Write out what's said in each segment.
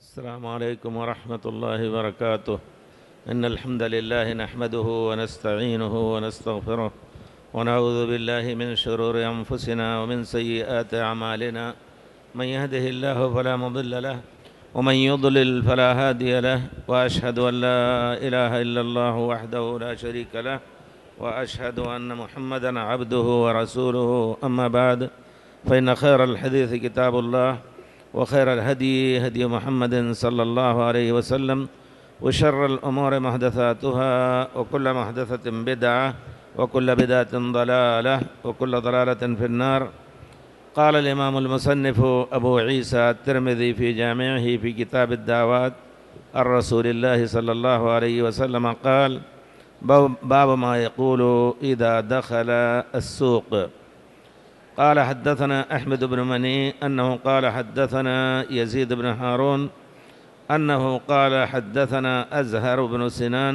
السلام عليكم ورحمة الله وبركاته. إن الحمد لله نحمده ونستعينه ونستغفره ونعوذ بالله من شرور أنفسنا ومن سيئات أعمالنا. من يهده الله فلا مضل له ومن يضلل فلا هادي له، وأشهد أن لا إله إلا الله وحده لا شريك له، وأشهد أن محمدًا عبده ورسوله. أما بعد، فإن خير الحديث كتاب الله، وخير الهدي هدي محمد صلى الله عليه وسلم، وشر الأمور محدثاتها، وكل محدثة بدعة، وكل بدعة ضلالة، وكل ضلالة في النار. قال الإمام المصنف أبو عيسى الترمذي في جامعه في كتاب الدعوات عن رسول الله صلى الله عليه وسلم قال: باب ما يقول إذا دخل السوق. قال: حدثنا أحمد بن مني أنه قال حدثنا يزيد بن هارون أنه قال حدثنا أزهر بن سنان.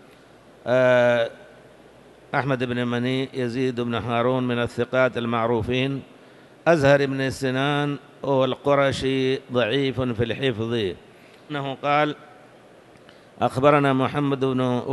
أحمد بن مني يزيد بن هارون من الثقات المعروفين. أزهر بن سنان هو القرشي ضعيف في الحفظ. أنه قال: أخبرنا محمد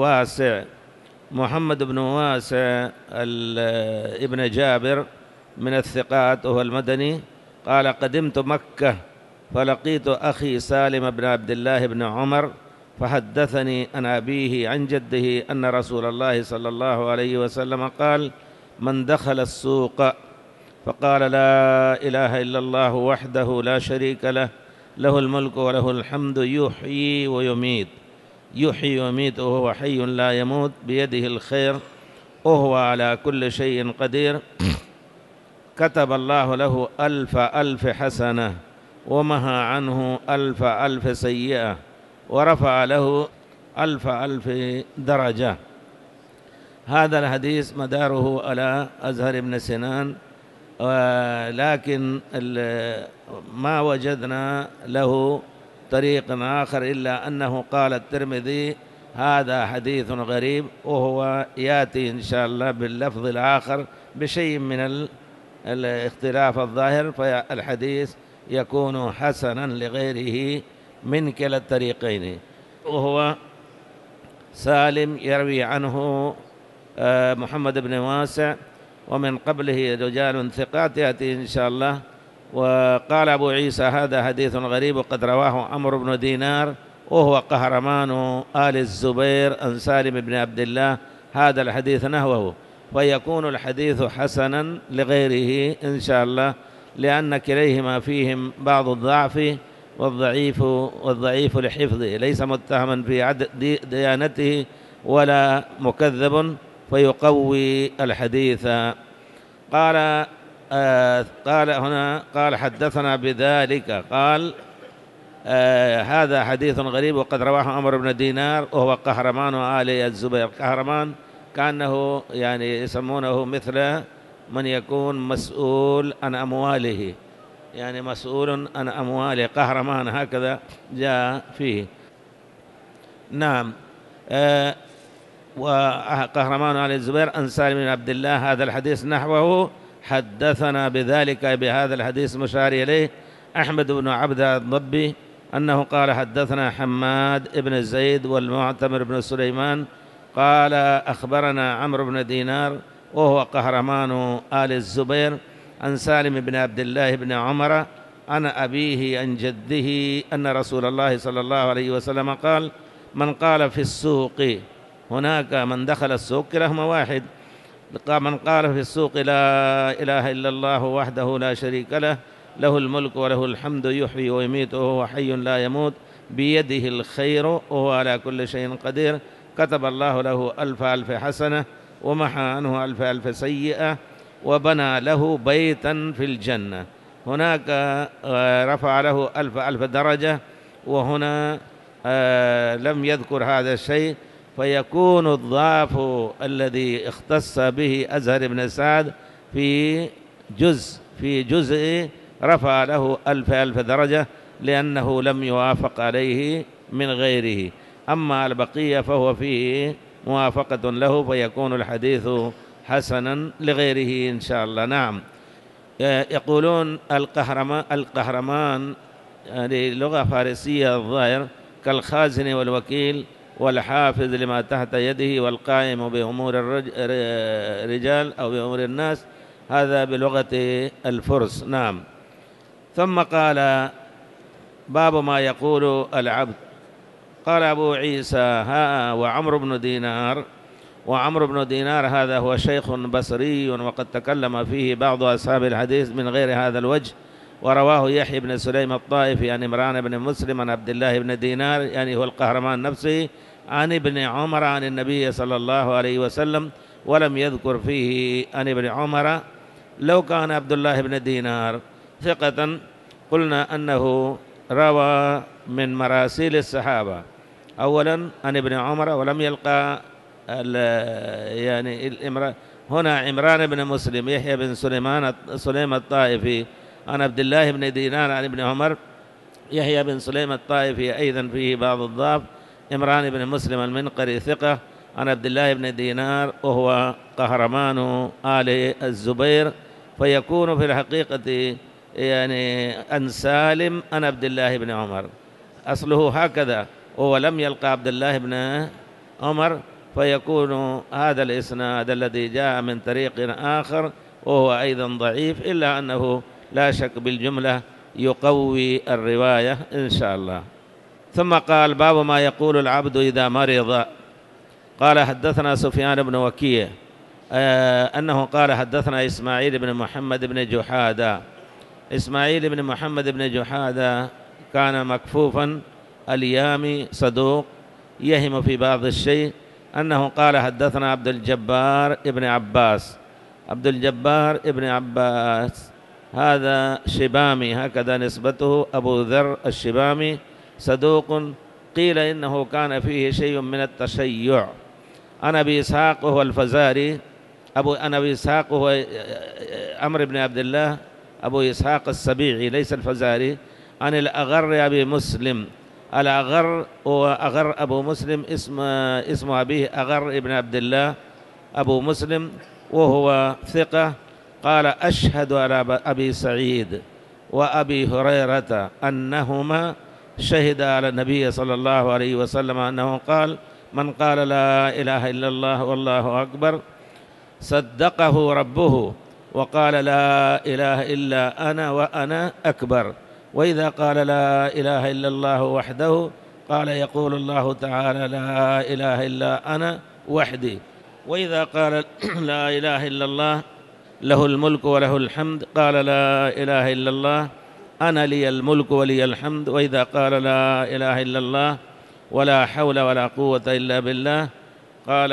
بن واسع ابن جابر من الثقات وهو المدني. قال: قدمت مكة فلقيت أخي سالم بن عبد الله بن عمر فحدثني عن أبيه عن جده أن رسول الله صلى الله عليه وسلم قال: من دخل السوق فقال لا إله إلا الله وحده لا شريك له، له الملك وله الحمد، يحيي ويميت وهو حي لا يموت، بيده الخير وهو على كل شيء قدير، كتب الله له ألف حسنة ومحى عنه ألف سيئة ورفع له ألف درجة. هذا الحديث مداره على أزهر بن سنان، لكن ما وجدنا له طريق آخر إلا أنه قال الترمذي: هذا حديث غريب، وهو يأتي إن شاء الله باللفظ الآخر بشيء من الاختلاف الظاهر، فالحديث يكون حسنا لغيره من كلا الطريقين. وهو سالم يروي عنه محمد بن واسع، ومن قبله رجال ثقات يأتي إن شاء الله. وقال أبو عيسى: هذا حديث غريب، وقد رواه عمرو بن دينار وهو قهرمان آل الزبير عن سالم بن عبد الله هذا الحديث نحوه، فيكون الحديث حسنا لغيره إن شاء الله، لأن كليهما فيهم بعض الضعف، والضعيف لحفظه ليس متهما في ديانته ولا مكذب، فيقوي الحديث. قال هنا قال حدثنا بذلك، قال هذا حديث غريب، وقد رواه عمرو بن دينار وهو قهرمان آل الزبير. قهرمان كأنه يعني يسمونه مثل من يكون مسؤول عن أمواله، يعني مسؤول عن أمواله، قهرمان هكذا جاء فيه. نعم. وقهرمان آل الزبير عن سالم بن عبد الله هذا الحديث نحوه. حدثنا بذلك بهذا الحديث مشار إليه أحمد بن عبد الضبي أنه قال حدثنا حماد بن زيد والمعتمر بن سليمان قال أخبرنا عمرو بن دينار وهو قهرمان آل الزبير عن سالم بن عبد الله بن عمر عن أبيه عن جده أن رسول الله صلى الله عليه وسلم قال: من قال في السوق، هناك من دخل السوق كلاهما واحد، من قال في السوق لا إله إلا الله وحده لا شريك له، له الملك وله الحمد، يحيي ويميت وهو حي لا يموت، بيده الخير وهو على كل شيء قدير، كتب الله له ألف حسنة ومحى عنه ألف سيئة وبنى له بيتا في الجنة. هناك رفع له ألف درجة، وهنا لم يذكر هذا الشيء، فيكون الضعف الذي اختص به أزهر بن سعد في جزء رفع له ألف درجة، لأنه لم يوافق عليه من غيره. أما البقية فهو فيه موافقة له، فيكون الحديث حسنا لغيره إن شاء الله. نعم. يقولون القهرمان يعني لغة فارسية الظاهر، كالخازن والوكيل والحافظ لما تحت يده والقائم بأمور الرجال أو بأمور الناس، هذا بلغة الفرس. نعم. ثم قال: باب ما يقول العبد. قال أبو عيسى: ها وعمرو بن دينار. وعمرو بن دينار هذا هو شيخ بصري، وقد تكلم فيه بعض أصحاب الحديث من غير هذا الوجه، ورواه يحيى بن سليم الطائفي عن عمران بن مسلم عن عبد الله بن دينار، يعني هو القهرمان نفسه، عن ابن عمر عن النبي صلى الله عليه وسلم، ولم يذكر فيه عن ابن عمر. لو كان عبد الله بن دينار ثقة قلنا أنه روى من مراسيل الصحابة أولا عن ابن عمر، ولم يلقى يعني هنا عمران بن مسلم يحيى بن سليم الطائفي عن عبد الله بن دينار عن ابن عمر. يحيى بن سليم الطائفي أيضا فيه بعض الضعف. عمران بن مسلم المنقري ثقة عن عبد الله بن دينار، وهو قهرمان آل الزبير، فيكون في الحقيقة يعني أن سالم عن عبد الله بن عمر، أصله هكذا، وهو لم يلقى عبد الله بن عمر، فيكون هذا الإسناد الذي جاء من طريق آخر وهو أيضا ضعيف، إلا أنه لا شك بالجملة يقوي الرواية إن شاء الله. ثم قال: باب ما يقول العبد إذا مرض. قال: حدثنا سفيان بن وكيع أنه قال: حدثنا إسماعيل بن محمد بن جحادة. إسماعيل بن محمد بن جحادة كان مكفوفا اليامي، صدوق يهم في بعض الشيء. أنه قال: حدثنا عبد الجبار بن عباس. عبد الجبار بن عباس هذا شبامي، هكذا نسبته، أبو ذر الشبامي، صدوق، قيل إنه كان فيه شيء من التشيع. أنا أبي إسحاق وهو الفزاري، أنا أبي إسحاق وهو عمرو بن عبد الله أبو إسحاق السبيعي ليس الفزاري، عن الأغر أبي مسلم. الأغر هو أغر أبو مسلم، اسم أبيه أغر ابن عبد الله أبو مسلم، وهو ثقة. قال: أشهد على أبي سعيد وأبي هريرة أنهما شهد على النبي صلى الله عليه وسلم أنه قال: من قال لا إله إلا الله والله أكبر صدقه ربه وقال لا إله إلا أنا وأنا أكبر. وإذا قال لا إله إلا الله وحده قال: يقول الله تعالى: لا إله إلا أنا وحدي. وإذا قال لا إله إلا الله له الملك وله الحمد قال: لا إله إلا الله أنا لي الملك ولي الحمد. وإذا قال لا إله إلا الله ولا حول ولا قوة إلا بالله قال: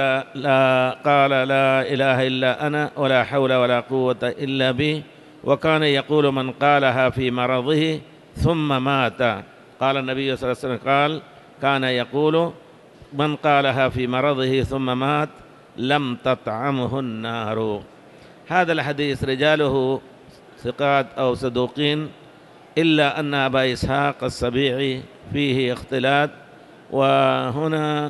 لا إله إلا أنا ولا حول ولا قوة إلا بي. وكان يقول من قالها في مرضه ثم مات. قال النبي صلى الله عليه وسلم قال: كان يقول من قالها في مرضه ثم مات لم تطعمه النار. هذا الحديث رجاله ثقات أو صدوقين، إلا أن أبا إسحاق السبيعي فيه اختلاط. وهنا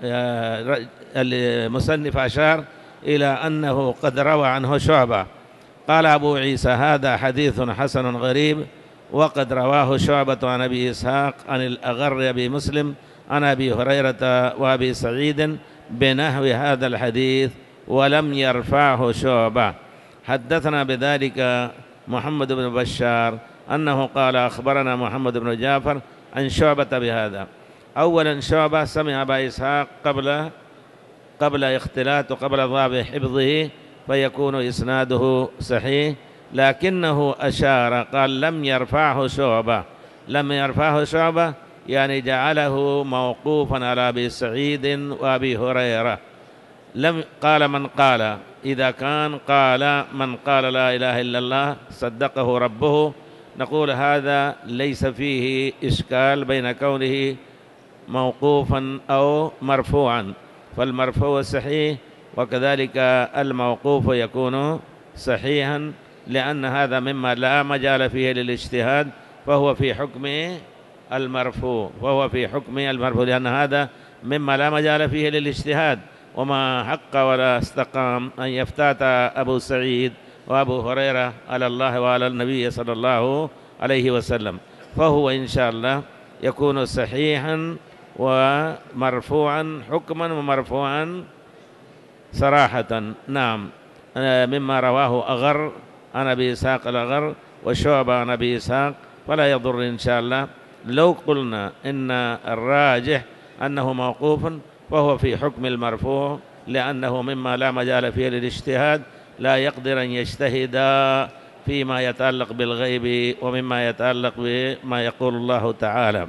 المصنف أشار إلى أنه قد روى عنه شعبة. قال أبو عيسى: هذا حديث حسن غريب، وقد رواه شعبة عن أبي إسحاق عن الأغر أبي مسلم عن أبي هريرة وأبي سعيد بنحو هذا الحديث ولم يرفعه شعبة. حدثنا بذلك محمد بن بشار أنه قال: أخبرنا محمد بن جعفر عن شعبة بهذا. أولا شعبة سمع أبا إسحاق قبل اختلاط وقبل ضعف حفظه، فيكون إسناده صحيح، لكنه أشار قال: لم يرفعه شعبة. لم يرفعه شعبة يعني جعله موقوفا على أبي سعيد وأبي هريرة. لم قال من قال، إذا كان قال من قال لا إله إلا الله صدقه ربه، نقول هذا ليس فيه إشكال بين كونه موقوفا أو مرفوعا، فالمرفوع صحيح وكذلك الموقوف يكون صحيحا، لأن هذا مما لا مجال فيه للاجتهاد، فهو في حكم المرفوع، لأن هذا مما لا مجال فيه للاجتهاد. وما حق ولا استقام أن يفتات أبو سعيد وأبو هريرة على الله وعلى النبي صلى الله عليه وسلم. فهو إن شاء الله يكون صحيحا ومرفوعا حكما ومرفوعا صراحة. نعم. مما رواه أغر عن أبي إسحاق الأغر وشعبة عن أبي إسحاق، فلا يضر إن شاء الله. لو قلنا إن الراجح أنه موقوف فهو في حكم المرفوع، لأنه مما لا مجال فيه للاجتهاد، لا يقدر أن يجتهد فيما يتعلق بالغيب ومما يتعلق بما يقول الله تعالى.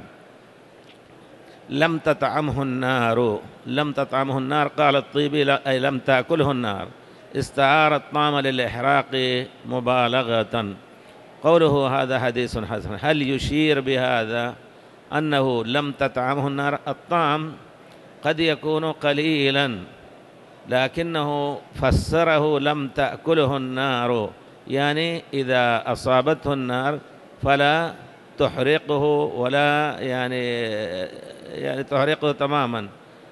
لم تطعمه النار، لم تطعمه النار قال الطيبي أي لم تأكله النار، استعار الطعام للإحراق مبالغة. قوله هذا حديث حسن، هل يشير بهذا أنه لم تطعمه النار؟ الطعم قد يكون قليلا، لكنه فسره لم تأكله النار، يعني إذا أصابته النار فلا تحرقه ولا يعني تحرقه تماما.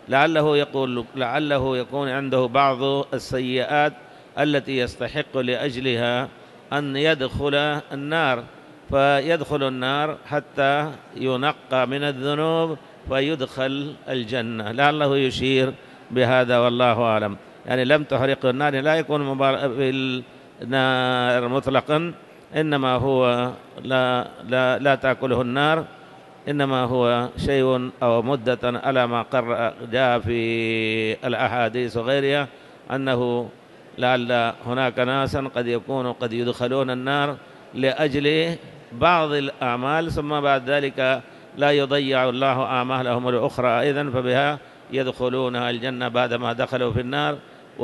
لعله يكون عنده بعض السيئات التي يستحق لأجلها أن يدخل النار، فيدخل النار حتى ينقى من الذنوب فيدخل الجنة، لعله يشير بهذا والله أعلم. يعني لم تحرق النار لا يكون بالنار مطلقا، إنما هو لا تأكله النار، إنما هو شيء أو مدة على ما جاء في الأحاديث وغيرها، أنه لعل هناك ناسا قد يدخلون النار لأجل بعض الأعمال، ثم بعد ذلك لا يضيع الله أعمالهم الأخرى أيضا، فبها يدخلون الجنة بعدما دخلوا في النار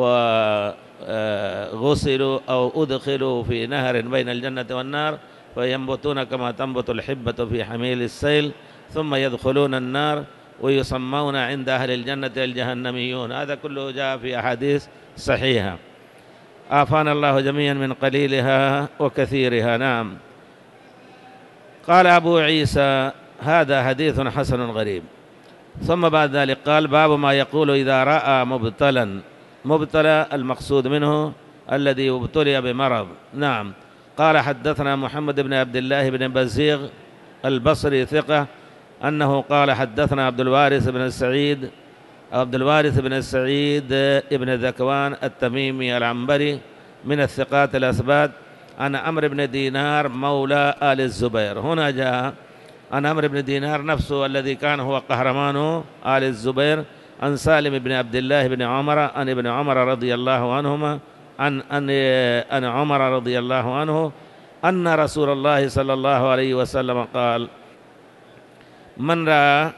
وغسلوا أو أدخلوا في نهر بين الجنة والنار فينبتون كما تنبت الحبة في حميل السيل، ثم يدخلون النار ويسمون عند أهل الجنة الجهنميون. هذا كله جاء في أحاديث صحيحة، عافانا الله جميعا من قليلها وكثيرها. نعم. قال أبو عيسى هذا حديث حسن غريب. ثم بعد ذلك قال باب ما يقول إذا رأى مبتلى المقصود منه الذي ابتلي بمرض. نعم. قال حدثنا محمد بن عبد الله بن بزيغ البصري ثقة أنه قال حدثنا عبد الوارث بن السعيد ابن ذكوان التميمي العنبري من الثقات الأثبات عن عمرو بن دينار مولى آل الزبير. هنا جاء عن عمرو بن دينار نفسه الذي كان هو قهرمان آل الزبير، عن سالم بن عبد الله بن عمر عن ابن عمر رضي الله عنهما عن عمر رضي الله عنه أن رسول الله صلى الله عليه وسلم قال من رأى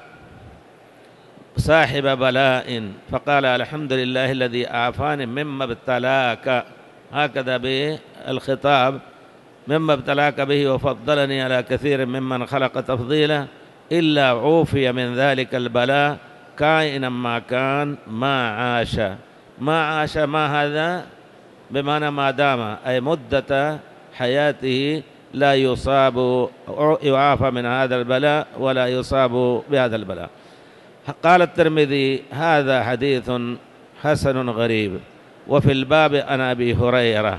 صاحب بلاء فقال الحمد لله الذي عافاني مما ابتلاك، هكذا بالخطاب، مما ابتلاك به وفضلني على كثير ممن خلق تفضيلا، إلا عوفي من ذلك البلاء كائنا ما كان ما عاش. ما هذا بمعنى ما دام، أي مدة حياته لا يصاب يعافى من هذا البلاء ولا يصاب بهذا البلاء. قال الترمذي هذا حديث حسن غريب. وفي الباب عن أبي هريرة،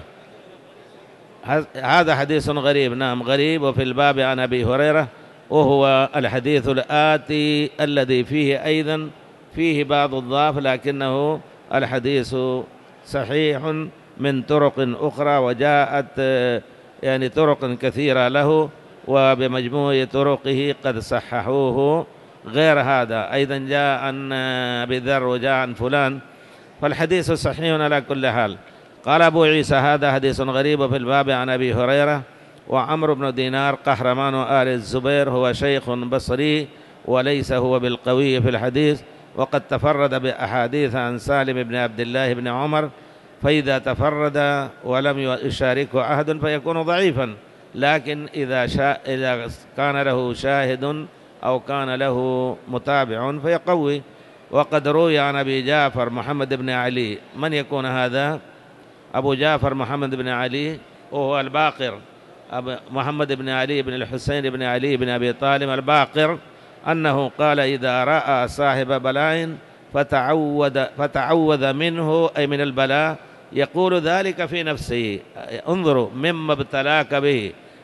هذا حديث غريب. نعم غريب. وفي الباب عن أبي هريرة، وهو الحديث الآتي الذي فيه أيضا فيه بعض الضعف، لكنه الحديث صحيح من طرق أخرى، وجاءت يعني طرق كثيرة له، وبمجموع طرقه قد صححوه. غير هذا أيضا جاء عن أبي ذر وجاء عن فلان، فالحديث صحيح على كل حال. قال أبو عيسى هذا حديث غريب. وفي الباب عن أبي هريرة وعمرو بن دينار قهرمان آل الزبير هو شيخ بصري وليس هو بالقوي في الحديث، وقد تفرد بأحاديث عن سالم بن عبد الله بن عمر، فإذا تفرد ولم يشاركه أحد فيكون ضعيفا، لكن إذا كان له شاهد أو كان له متابع فيقوي. وقد روي عن أبي جعفر محمد بن علي. من يكون هذا؟ أبو جعفر محمد بن علي وهو الباقر، محمد بن علي بن الحسين بن علي بن أبي طالب الباقر، أنه قال إذا رأى صاحب بلاء فتعوذ منه أي من البلاء، يقول ذلك في نفسه. انظروا، مما ابتلاك به،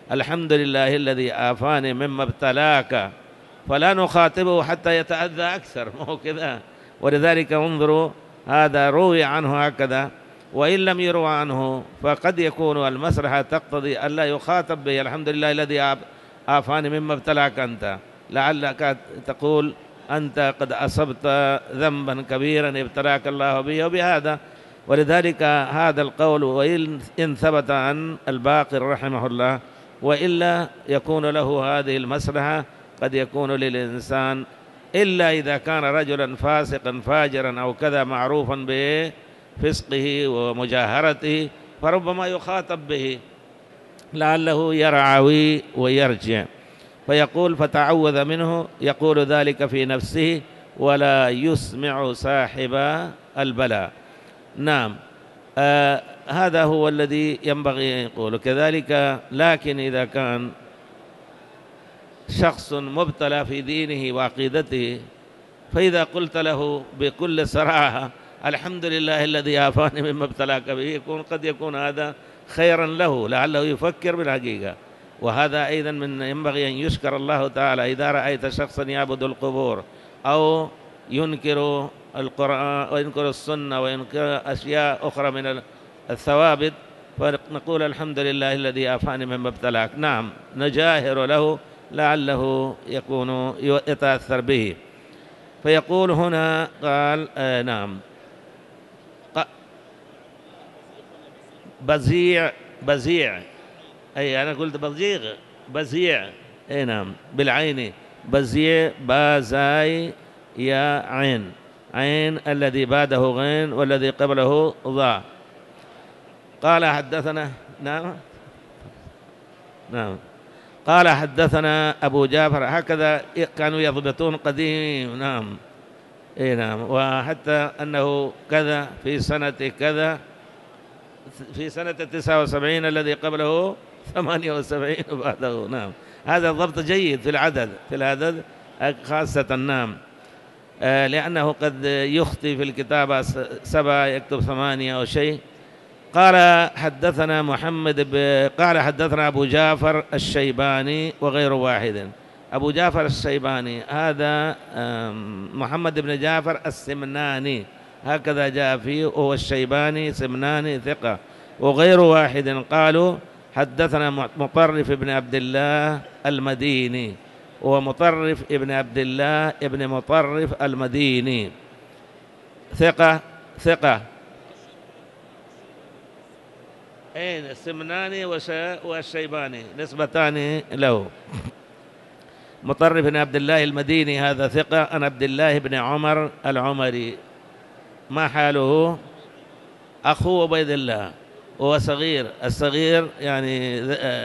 الحمد لله الذي آفاني مما ابتلاك، فلا نخاطبه حتى يتأذى أكثر، ما هو كذا. ولذلك انظروا، هذا روي عنه هكذا، وإن لم يروى عنه فقد يكون المصلحة تقتضي ألا يخاطب به الحمد لله الذي آفاني مما ابتلاك أنت، لعلك تقول أنت قد أصبت ذنبا كبيرا ابتلاك الله به وبهذا. ولذلك هذا القول وإن ثبت عن الباقر رحمه الله، وإلا يكون له هذه المصلحة قد يكون للإنسان، إلا إذا كان رجلا فاسقا فاجرا أو كذا معروفا بفسقه ومجاهرته، فربما يخاطب به لعله يرعوي ويرجع، فيقول فتعوذ منه، يقول ذلك في نفسه ولا يسمع صاحب البلاء. نعم، هذا هو الذي ينبغي أن يقول كذلك. لكن إذا كان شخص مبتلى في دينه وعقيدته، فإذا قلت له بكل صراحة الحمد لله الذي عافاني مما ابتلاك به، قد يكون هذا خيرا له، لعله يفكر بالحقيقة. وهذا أيضا من ينبغي أن يشكر الله تعالى. إذا رأيت شخصا يعبد القبور أو ينكر القرآن وينكر السنة وينكر أشياء أخرى من الثوابت، فنقول الحمد لله الذي عافاني مما ابتلاك. نعم، نجاهر له لعله يكون يتأثر به. فيقول هنا قال نعم بزيع، أي أنا قلت بزيع، أي نعم بالعين، بزيع بازاي يا عين الذي بعده غين والذي قبله ضاء. قال حدثنا نعم قال حدثنا أبو جعفر، هكذا كانوا يضبطون قديم. نعم، اي نعم، وحتى أنه كذا في سنة كذا، في سنة 79 الذي قبله 78 وبعده. نعم، هذا الضبط جيد في العدد خاصة. نعم، لأنه قد يخطي في الكتابة 7 يكتب 8 أو شيء. قال حدثنا قال حدثنا أبو جعفر الشيباني وغير واحد. أبو جعفر الشيباني هذا محمد بن جعفر السمناني، هكذا جاء فيه، وهو الشيباني سمناني ثقة، وغير واحد قالوا حدثنا مطرف بن عبد الله المديني، ومطرف ابن عبد الله ابن مطرف المديني ثقة. أين السمناني والشيباني نسبتان له. مطرف بن عبد الله المديني هذا ثقة عن عبد الله بن عمر العمري. ما حاله؟ أخوه عبيد الله، وهو صغير، الصغير يعني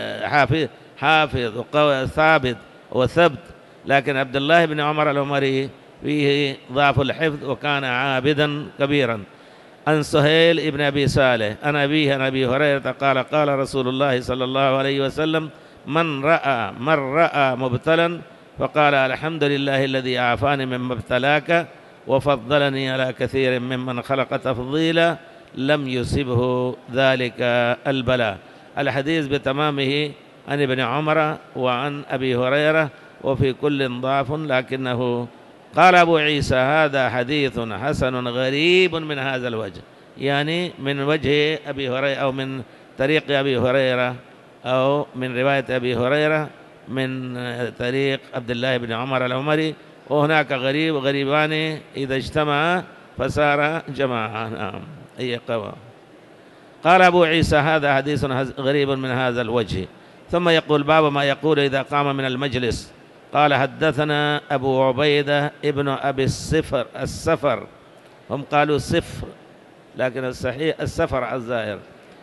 حافظ وقوي ثابت وثبت، لكن عبد الله بن عمر العمري فيه ضعف الحفظ وكان عابدا كبيرا. عن سهيل بن أبي صالح عن أبيه عن أبي هريرة قال قال رسول الله صلى الله عليه وسلم من رأى مبتلا فقال الحمد لله الذي عافاني مما ابتلاك وفضلني على كثير ممن خلق تفضيلا لم يصبه ذلك البلاء. الحديث بتمامه عن ابن عمر وعن أبي هريرة، وفي كل ضعف، لكنه قال أبو عيسى هذا حديث حسن غريب من هذا الوجه، يعني من وجه أبي هريرة أو من طريق أبي هريرة أو من رواية أبي هريرة من طريق عبد الله بن عمر العمري، وهناك غريب غريبان إذا اجتمعا فصار جماعة. نعم، أي قوى. قال أبو عيسى هذا حديث غريب من هذا الوجه. ثم يقول باب ما يقول إذا قام من المجلس. قال حدثنا أبو عبيدة ابن أبي السفر، هم قالوا صفر لكن الصحيح السفر الزائر،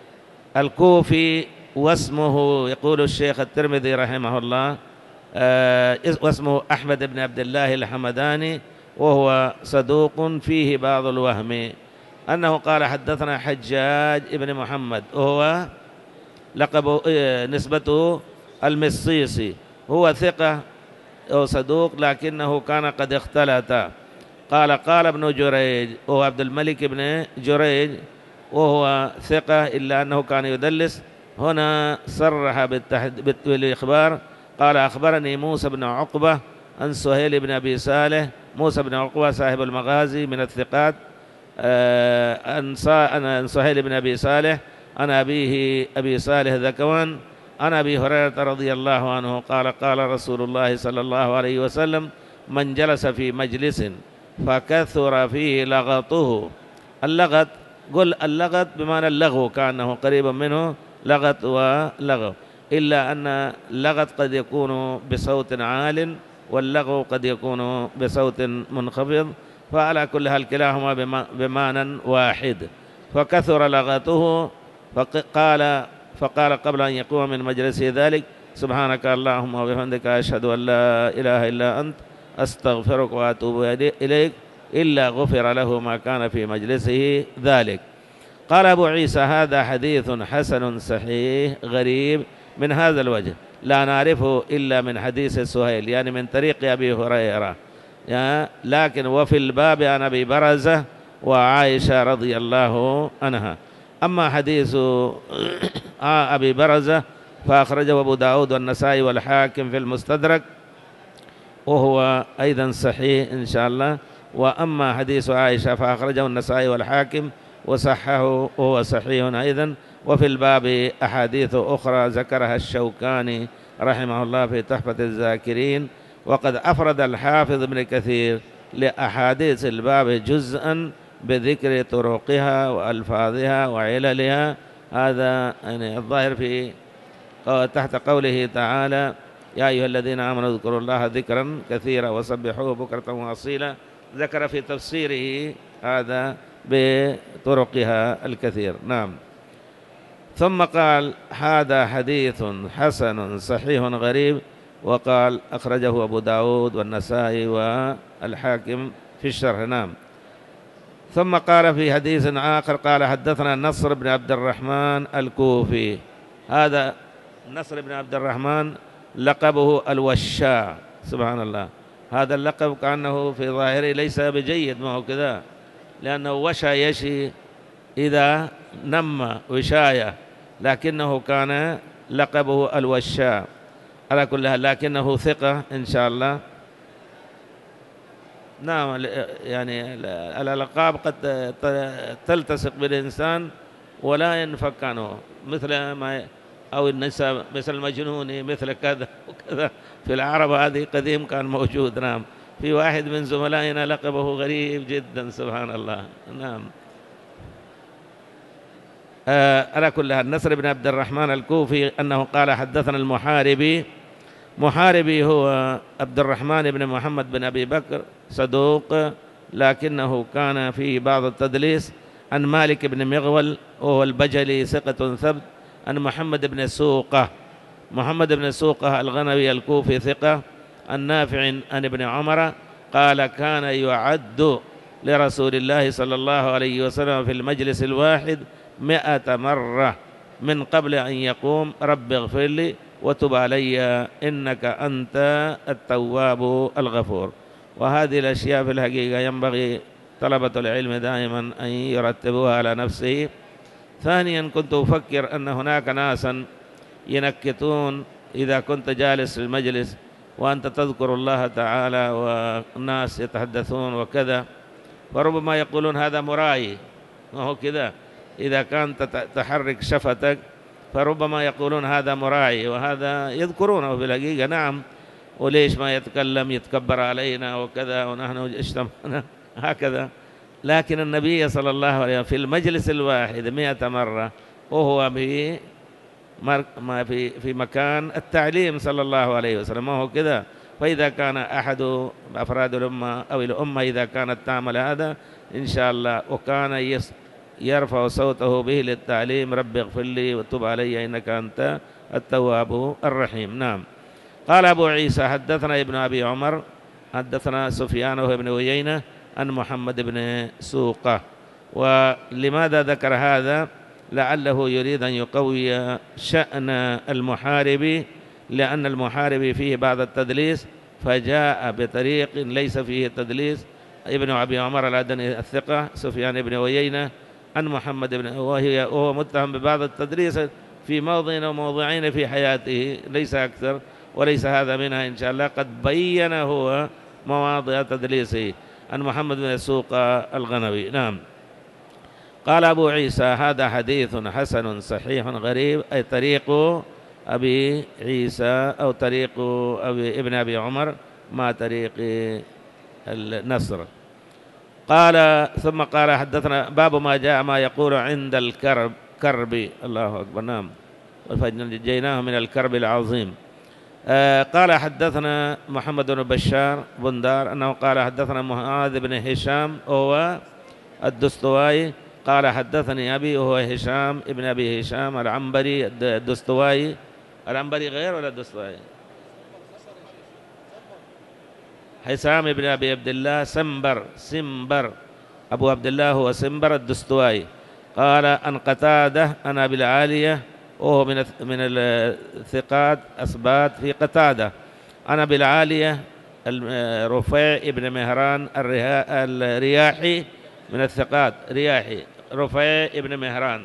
الكوفي، واسمه يقول الشيخ الترمذي رحمه الله واسمه أحمد بن عبد الله الحمداني، وهو صدوق فيه بعض الوهم. أنه قال حدثنا حجاج ابن محمد، وهو لقب نسبته المصيصي، هو ثقة أو صدوق لكنه كان قد اختلط. قال ابن جريج، وهو عبد الملك بن جريج، وهو ثقة إلا أنه كان يدلس، هنا صرح بالإخبار، قال أخبرني موسى بن عقبة عن سهيل بن أبي صالح. موسى بن عقبة صاحب المغازي من الثقات، عن سهيل بن أبي صالح عن أبيه أبي صالح ذكوان عن أبي هريرة رضي الله عنه قال قال رسول الله صلى الله عليه وسلم: من جلس في مجلس فكثر فيه لغطه. اللغط، قل اللغط بمعنى اللغو، كأنه قريب منه لغط ولغو، إلا أن اللغط قد يكون بصوت عال واللغو قد يكون بصوت منخفض، فعلى كل حال كلاهما بمعنى واحد. فكثر لغطه فقال قبل أن يقوم من مجلسه ذلك: سبحانك اللهم وبحمدك أشهد أن لا إله إلا أنت أستغفرك وأتوب إليك، إلا غفر له ما كان في مجلسه ذلك. قال أبو عيسى: هذا حديث حسن صحيح غريب من هذا الوجه، لا نعرفه إلا من حديث سهيل، يعني من طريق أبي هريرة، لكن وفي الباب عن أبي برزة وعائشة رضي الله عنها. أما حديث أبي برزة فأخرجه أبو داود والنسائي والحاكم في المستدرك، وهو أيضا صحيح إن شاء الله. وأما حديث عائشة فأخرجه النسائي والحاكم وصححه وهو صحيح أيضا. وفي الباب أحاديث أخرى ذكرها الشوكاني رحمه الله في تحفة الذاكرين. وقد أفرد الحافظ ابن كثير لأحاديث الباب جزءا بذكر طرقها وألفاظها وعللها. هذا يعني الظاهر في تحت قوله تعالى: يا أيها الذين آمنوا اذكروا الله ذكرا كثيرا وسبحوه بكرة وأصيلا. ذكر في تفسيره هذا بطرقها الكثير. نعم. ثم قال: هذا حديث حسن صحيح غريب، وقال أخرجه أبو داود والنسائي والحاكم في الشرح. نعم. ثم قال في حديث آخر قال: حدثنا نصر بن عبد الرحمن الكوفي. هذا نصر بن عبد الرحمن لقبه الوشاء، سبحان الله. هذا اللقب كأنه في ظاهره ليس بجيد، ما هو كذا، لأنه وشى يشي إذا نم وشاية، لكنه كان لقبه الوشاء على كل حال، لكنه ثقة إن شاء الله. نعم، يعني الألقاب قد تلتصق بالإنسان ولا ينفك عنه، مثل ما أو النساء مثل المجنون مثل كذا وكذا، في العرب هذه قديم كان موجود. نعم. في واحد من زملائنا لقبه غريب جدا، سبحان الله. نعم. على كل حال، نصر بن عبد الرحمن الكوفي أنه قال: حدثنا المحاربي. محاربي هو عبد الرحمن بن محمد بن أبي بكر، صدوق لكنه كان فيه بعض التدليس. عن مالك بن مغول وهو البجلي ثقة ثبت. عن محمد بن سوقة، محمد بن سوقة الغنوي الكوفي ثقة. عن نافع عن ابن عمر قال: كان يعد لرسول الله صلى الله عليه وسلم في المجلس الواحد 100 مرة من قبل أن يقوم: رب اغفر لي وتب علي إنك أنت التواب الغفور. وهذه الأشياء في الحقيقة ينبغي طلبة العلم دائما أن يرتبوها على نفسه. ثانيا، كنت أفكر أن هناك ناسا ينكتون إذا كنت جالس في المجلس وأنت تذكر الله تعالى والناس يتحدثون وكذا، فربما يقولون هذا مرائي، وهو كذا. إذا كانت تحرك شفتك فربما يقولون هذا مراعي، وهذا يذكرونه في الحقيقة. نعم، وليش ما يتكلم يتكبر علينا وكذا ونحن اجتمعنا هكذا. لكن النبي صلى الله عليه وسلم في المجلس الواحد 100 مرة، وهو في مكان التعليم صلى الله عليه وسلم، ما هو كذا. فإذا كان أحد أفراد الأمة أو الأمة إذا كانت تعمل هذا إن شاء الله، وكان يرفع صوته به للتعليم: رب اغفر لي وتب علي إنك أنت التواب الرحيم. نعم. قال أبو عيسى: حدثنا ابن أبي عمر حدثنا سفيان بن عيينة عن محمد بن سوقة. ولماذا ذكر هذا؟ لعله يريد أن يقوي شأن المحارب، لأن المحارب فيه بعض التدليس، فجاء بطريق ليس فيه تدليس. ابن أبي عمر العدني الثقة، سفيان بن عيينة عن محمد بن، وهو متهم ببعض التدليس في موضع أو موضعين في حياته ليس أكثر، وليس هذا منها إن شاء الله، قد بين هو مواضع تدليسه عن محمد بن يسوق الغنوي. نعم. قال أبو عيسى هذا حديث حسن صحيح غريب، أي طريق أبي عيسى أو طريق ابن أبي عمر مع طريق النصر. قال ثم قال حدثنا باب ما جاء ما يقول عند كرب الله أكبر. نعم. فنجيناه من الكرب العظيم. قال حدثنا محمد بن بشار بندار أنه قال حدثنا معاذ بن هشام وهو الدستوائي قال حدثني أبي وهو هشام ابن أبي هشام العنبري الدستوائي. العنبري غير ولا الدستوائي؟ هشام ابن أبي عبد الله سمبر أبو عبد الله هو سمبر الدستوائي. قال أن قتادة أنا بالعالية وهو من الثقات أثبات في قتادة. أنا بالعالية رفيع ابن مهران الرياحي من الثقات، رياحي رفيع ابن مهران،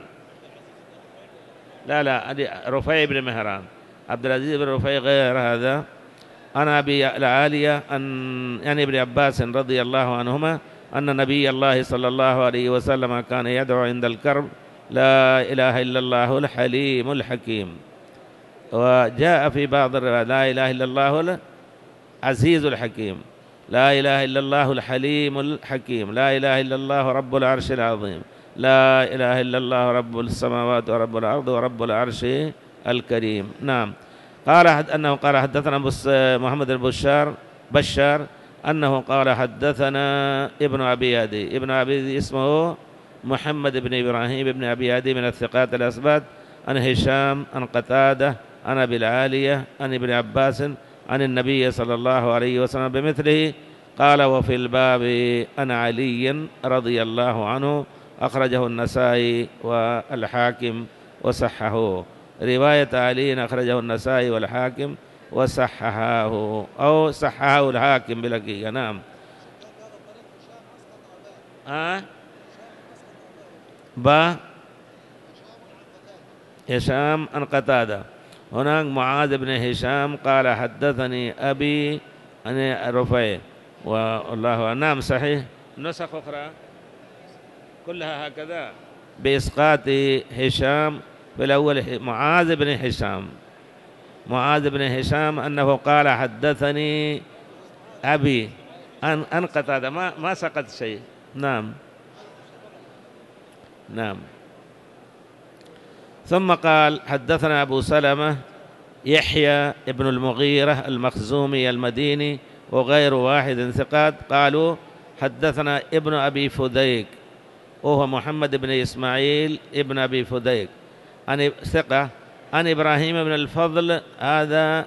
لا رفيع ابن مهران، عبد العزيز بن رفيع غير هذا. أنا بالعالية يعني ابن عباس رضي الله عنهما أن نبي الله صلى الله عليه وسلم كان يدعو عند الكرب لا إله إلا الله الحليم الحكيم. وجاء في بعض الروايات لا إله إلا الله العزيز الحكيم، لا إله إلا الله الحليم الحكيم، لا إله إلا الله رب العرش العظيم، لا إله إلا الله رب السماوات ورب الأرض ورب العرش الكريم. نعم. قال أنه قال حدثنا محمد بن بشار أنه قال حدثنا ابن أبي عدي اسمه محمد بن إبراهيم بن أبي عدي من الثقات الأثبات عن هشام عن قتادة عن أبي العالية عن ابن عباس عن النبي صلى الله عليه وسلم بمثله. قال وفي الباب عن علي رضي الله عنه أخرجه النسائي والحاكم وصححه. رواية علي أخرجه النسائي والحاكم وصححه أو صححه الحاكم بالحقيقة. نعم. هشام عن قتادة. هناك معاذ بن هشام قال حدثني أبي عن رفيع والله. نعم صحيح. نسخ أخرى كلها هكذا بإسقاط هشام في الأول معاذ بن هشام أنه قال حدثني أبي عن قتادة ما سقط شيء. نعم. ثم قال حدثنا أبو سلمة يحيى ابن المغيرة المخزومي المديني وغير واحد ثقات قالوا حدثنا ابن أبي فديك وهو محمد بن إسماعيل ابن أبي فديك عن ثقة عن إبراهيم بن الفضل هذا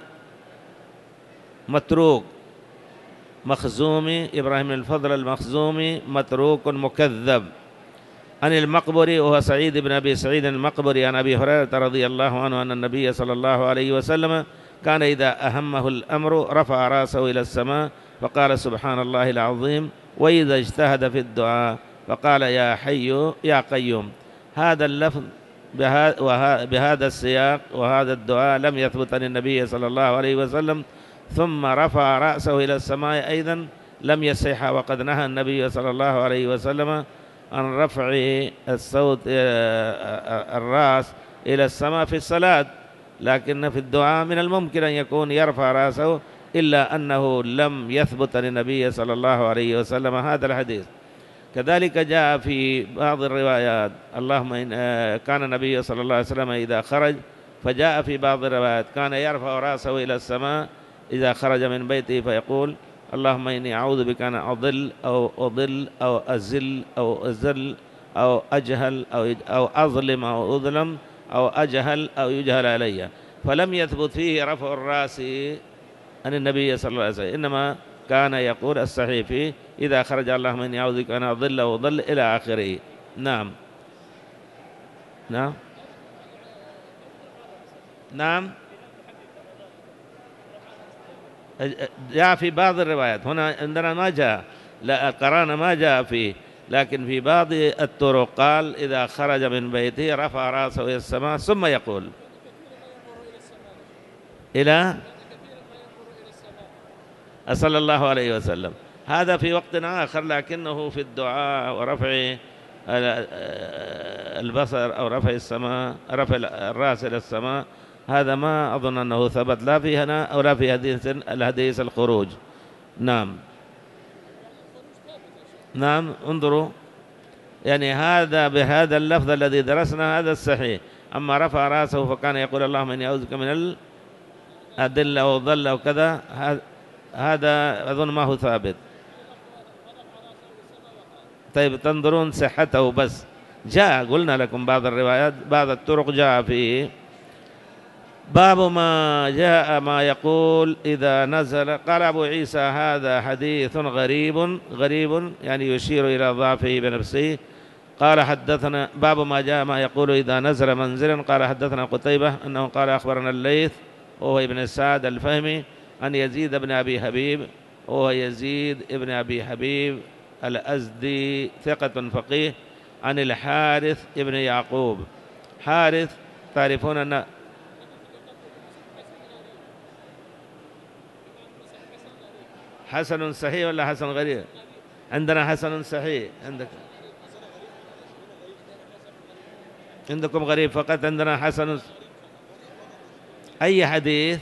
متروك مخزومي، إبراهيم بن الفضل المخزومي متروك مكذب. عن المقبري وهو سعيد بن أبي سعيد المقبري عن أبي هريرة رضي الله عنه أن النبي صلى الله عليه وسلم كان إذا أهمه الأمر رفع رأسه إلى السماء فقال سبحان الله العظيم، وإذا اجتهد في الدعاء فقال يا حي يا قيوم. هذا اللفظ بهذا السياق وهذا الدعاء لم يثبت عن النبي صلى الله عليه وسلم. ثم رفع رأسه إلى السماء أيضا لم يصح، وقد نهى النبي صلى الله عليه وسلم عن رفع الصوت الرأس إلى السماء في الصلاة، لكن في الدعاء من الممكن أن يكون يرفع رأسه، إلا أنه لم يثبت عن النبي صلى الله عليه وسلم هذا الحديث. كذلك جاء في بعض الروايات اللهم إن كان النبي صلى الله عليه وسلم إذا خرج، فجاء في بعض الروايات كان يرفع رأسه إلى السماء إذا خرج من بيته فيقول اللهم إني أعوذ بك أن أضل أو أضل أو أزل أو أزل أو أجهل أو أظلم أو أظلم أو أجهل أو يجهل علي. فلم يثبت فيه رفع الرأس عن النبي صلى الله عليه وسلم، إنما كان يقول الصحيح فيه إذا خرج اللهم إني أعوذ بك أن أضل أو أضل إلى آخره. نعم. جاء في بعض الروايات، هنا عندنا ما جاء، لا قرانا ما جاء فيه، لكن في بعض الطرق قال إذا خرج من بيته رفع رأسه إلى السماء ثم يقول إلى صلى الله عليه وسلم. هذا في وقت آخر، لكنه في الدعاء ورفع البصر أو رفع السماء، رفع الرأس إلى السماء، هذا ما أظن أنه ثبت لا في هنا أو لا في الحديث الخروج. نعم نعم، انظروا، يعني هذا بهذا اللفظ الذي درسنا هذا الصحيح. أما رفع رأسه فكان يقول اللهم إني أعوذ بك من الأذلة والضل وكذا، هذا أظن ما هو ثابت. طيب تنظرون صحته، بس جاء قلنا لكم بعض الروايات بعض الطرق جاء فيه باب ما جاء ما يقول إذا نزل. قال أبو عيسى هذا حديث غريب يعني يشير إلى ضعفه بنفسه. قال حدثنا باب ما جاء ما يقول إذا نزل منزلا. قال حدثنا قتيبة أنه قال أخبرنا الليث وهو ابن سعد الفهمي عن يزيد بن أبي حبيب، وهو يزيد بن أبي حبيب الأزدي ثقة فقيه، عن الحارث ابن يعقوب. حارث تعرفون أن حسن صحيح ولا حسن غريب؟ عندنا حسن صحيح، عندكم غريب فقط، عندنا حسن. أي حديث؟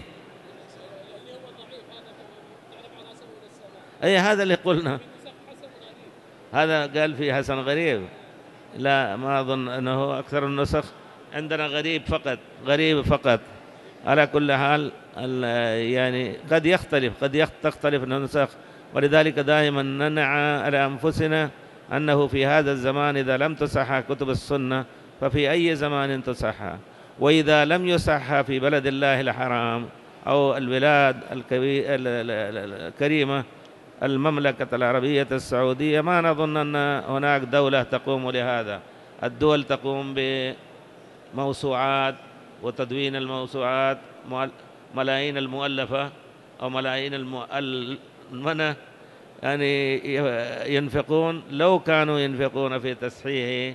أي هذا اللي قلنا، هذا قال فيه حسن غريب. لا ما أظن أنه أكثر النسخ عندنا غريب فقط، غريب فقط. على كل حال يعني قد تختلف النسخ، ولذلك دائما ننعى على أنفسنا أنه في هذا الزمان إذا لم تصحح كتب السنة ففي أي زمان تصحح، وإذا لم يصحح في بلد الله الحرام أو البلاد الكريمة المملكة العربية السعودية، ما نظن أن هناك دولة تقوم لهذا. الدول تقوم بموسوعات وتدوين الموسوعات، ملايين المؤلفة أو ملايين المنى يعني ينفقون. لو كانوا ينفقون في تصحيح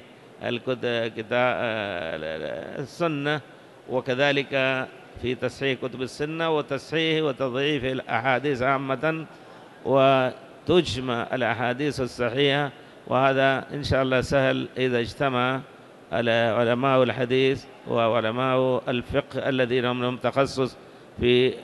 السنة وكذلك في تصحيح كتب السنة وتصحيح وتضعيف الأحاديث عامة وتجمع الأحاديث الصحيحة، وهذا إن شاء الله سهل إذا اجتمع علماء الحديث وعلماء الفقه الذين لهم تخصص في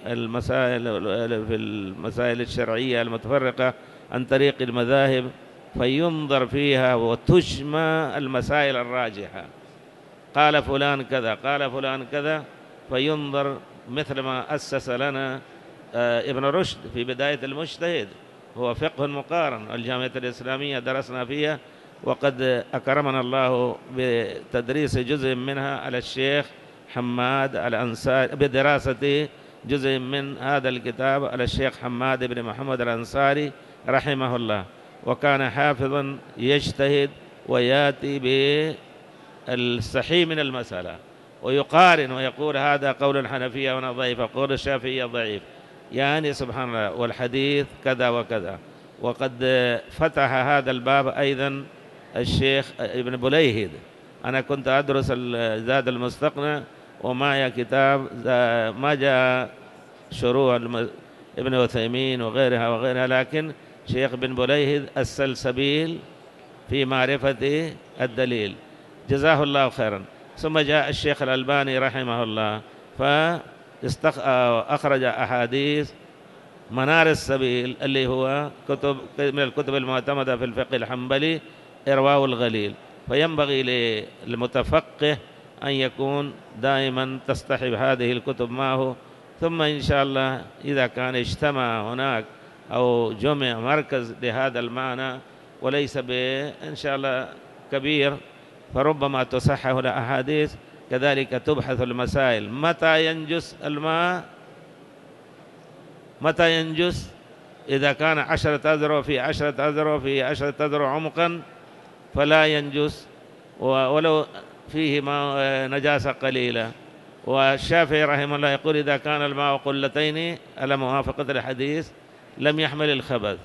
المسائل الشرعية المتفرقة عن طريق المذاهب، فينظر فيها وتجمع المسائل الراجحة. قال فلان كذا، قال فلان كذا، فينظر مثل ما أسس لنا ابن رشد في بداية المجتهد، هو فقه مقارن. الجامعة الإسلامية درسنا فيها، وقد أكرمنا الله بتدريس جزء منها على الشيخ حماد الأنصاري، بدراسة جزء من هذا الكتاب على الشيخ حماد بن محمد الأنصاري رحمه الله. وكان حافظا يجتهد ويأتي بالصحيح من المسألة ويقارن ويقول هذا قول الحنفية وأنا ضعيف، قول الشافعية ضعيف، يعني سبحان الله، والحديث كذا وكذا. وقد فتح هذا الباب أيضا الشيخ ابن بليهد. أنا كنت أدرس زاد المستقنع ومعي كتاب ما جاء شروع ابن عثيمين وغيرها، لكن شيخ ابن بليهد السلسبيل في معرفة الدليل، جزاه الله خيرا. ثم جاء الشيخ الألباني رحمه الله فأخرج أحاديث منار السبيل اللي هو من الكتب المعتمدة في الفقه الحنبلي، إرواء الغليل. فينبغي للمتفقه أن يكون دائما تصطحب هذه الكتب معه. ثم إن شاء الله إذا كان اجتمع هناك أو جمع مركز لهذا المعنى وليس إن شاء الله كبير، فربما تصحح الأحاديث. كذلك تبحث المسائل، متى ينجس الماء، متى ينجس، إذا كان 10 أذرع في 10 أذرع في 10 أذرع عمقا فلا ينجس ولو فيه نجاسة قليلة. والشافعي رحمه الله يقول إذا كان الماء قلتين على موافقة الحديث لم يحمل الخبث،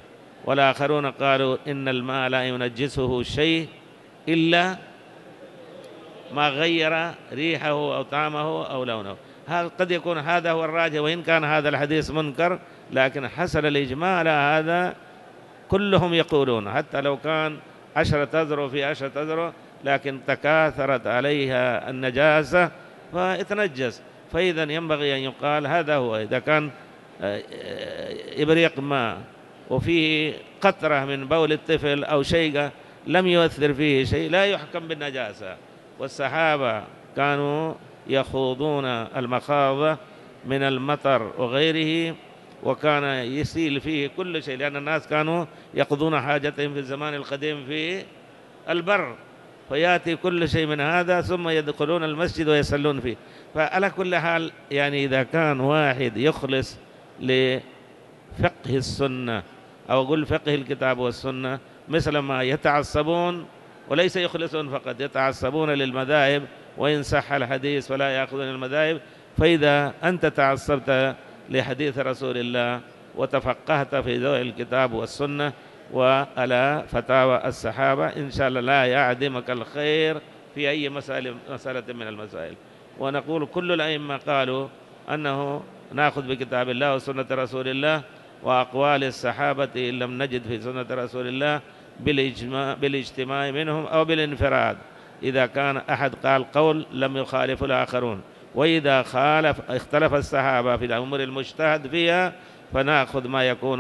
والآخرون قالوا إن الماء لا ينجسه شيء إلا ما غير ريحه أو طعمه أو لونه. هذا قد يكون هذا هو الراجح، وإن كان هذا الحديث منكر، لكن حصل الإجماع على هذا. كلهم يقولون حتى لو كان 10 أذرع في 10 أذرع، لكن تكاثرت عليها النجاسة فاتنجس. فإذا ينبغي أن يقال هذا هو. إذا كان إبريق ماء وفيه قطرة من بول الطفل أو شيء لم يؤثر فيه شيء، لا يحكم بالنجاسة. والصحابة كانوا يخوضون المخاض من المطر وغيره، وكان يسيل فيه كل شيء، لأن الناس كانوا يقضون حاجتهم في الزمان القديم في البر، فيأتي كل شيء من هذا ثم يدخلون المسجد ويصلون فيه. فعلى كل حال يعني إذا كان واحد يخلص لفقه السنة أو أقول فقه الكتاب والسنة، مثل ما يتعصبون، وليس يخلصون فقط، يتعصبون للمذاهب، وإن صح الحديث فلا يأخذون المذاهب. فإذا أنت تعصبت لحديث رسول الله وتفقهت في ضوء الكتاب والسنة وعلى فتاوى الصحابة، إن شاء الله لا يعدمك الخير في أي مسألة من المسائل. ونقول كل الأئمة قالوا أنه نأخذ بكتاب الله وسنة رسول الله وأقوال الصحابة إن لم نجد في سنة رسول الله بالاجتماع منهم أو بالانفراد، إذا كان أحد قال قول لم يخالف الآخرون. وإذا اختلف الصحابة في الأمور المجتهد فيها فنأخذ ما يكون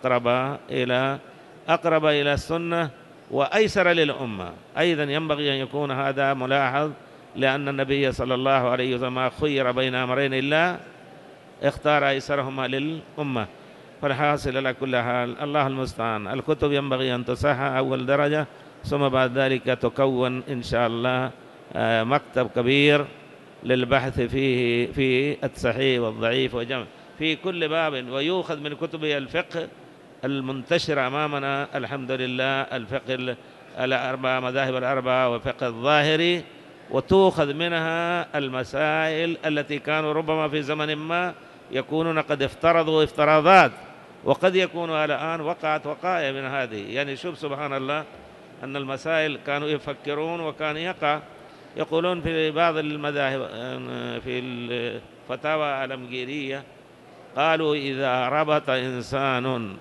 أقرب إلى السنة وأيسر للأمة. أيضا ينبغي أن يكون هذا ملاحظ، لأن النبي صلى الله عليه وسلم خير بين أمرين إلا اختار أيسرهما للأمة. فالحاصل على كل حال الله المستعان. الكتب ينبغي أن تصحح أول درجة، ثم بعد ذلك تكون إن شاء الله مكتب كبير للبحث فيه في الصحيح والضعيف وجمع في كل باب، ويؤخذ من كتب الفقه المنتشرة أمامنا الحمد لله، الفقه الأربعة، مذاهب الأربعة وفقه الظاهري، وتؤخذ منها المسائل التي كانوا ربما في زمن ما يكونون قد افترضوا افتراضات، وقد يكون الآن وقعت وقائع من هذه. يعني شوف سبحان الله أن المسائل كانوا يفكرون وكان يقع. يقولون في بعض المذاهب في الفتاوى الأمجيرية قالوا إذا ربط إنسان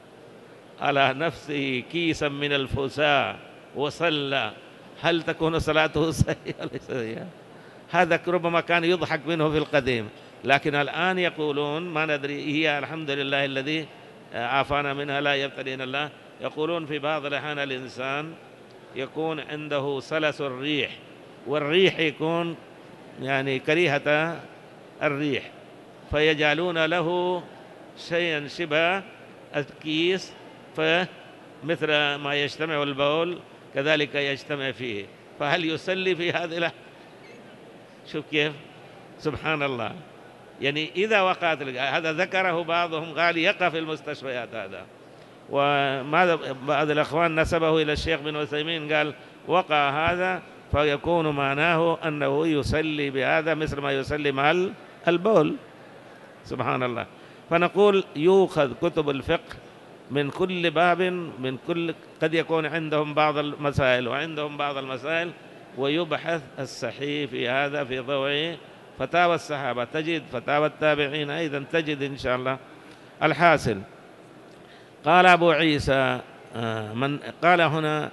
على نفسه كيسا من الفساء وصلى هل تكون صلاته صحيحة؟ هذا ربما كان يضحك منه في القديم، لكن الآن يقولون ما ندري، هي الحمد لله الذي عافانا منها لا يبتلينا الله. يقولون في بعض الأحيان الإنسان يكون عنده سلس الريح، والريح يكون يعني كريهة الريح، فيجعلون له شيئا شبه الكيس، فمثل ما يجتمع البول كذلك يجتمع فيه. فهل يصلي في هذه شوف كيف سبحان الله. يعني إذا وقعت هذا ذكره بعضهم قال يقع في المستشفيات هذا. وماذا بعض الأخوان نسبه إلى الشيخ بن عثيمين قال وقع هذا، فيكون معناه أنه يصلي بهذا مثل ما يصلي مع البول. سبحان الله. فنقول يؤخذ كتب الفقه من كل باب، من كل قد يكون عندهم بعض المسائل وعندهم بعض المسائل، ويبحث الصحيح في هذا في ضوء فتاوى الصحابة، تجد فتاوى التابعين أيضا تجد إن شاء الله. الحاصل قال أبو عيسى من قال هنا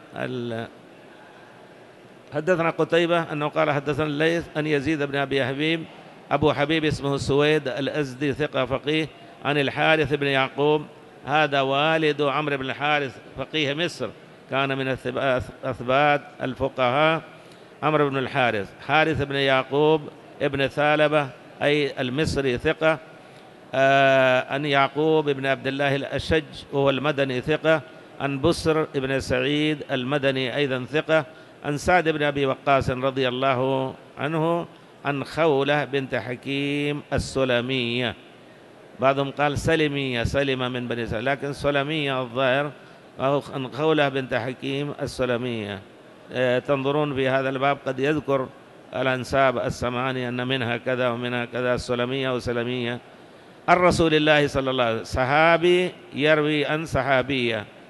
حدثنا قتيبة أنه قال حدثنا الليث أن يزيد بن أبي حبيب، أبو حبيب اسمه سويد الأزدي ثقة فقيه، عن الحارث بن يعقوب، هذا والد عمرو بن الحارث فقيه مصر، كان من أثبات الفقهاء. عمرو بن الحارث حارث بن يعقوب ابن ثعلبة أي المصري ثقة، عن يعقوب بن عبد الله الأشج وهو المدني ثقة، عن بسر بن سعيد المدني أيضا ثقة، عن سعد بن أبي وقاص رضي الله عنه، عن خولة بنت حكيم السلمية، بعضهم قال سلمية، سلمة من بني سلمة، لكن سلمية الظاهر، عن خولة بنت حكيم السلمية. تنظرون في هذا الباب قد يذكر الأنساب الثمانية أن منها كذا ومنها كذا، السلمية وسلمية. عن رسول الله صلى الله عليه وسلم، صحابي يروي عن صحابية،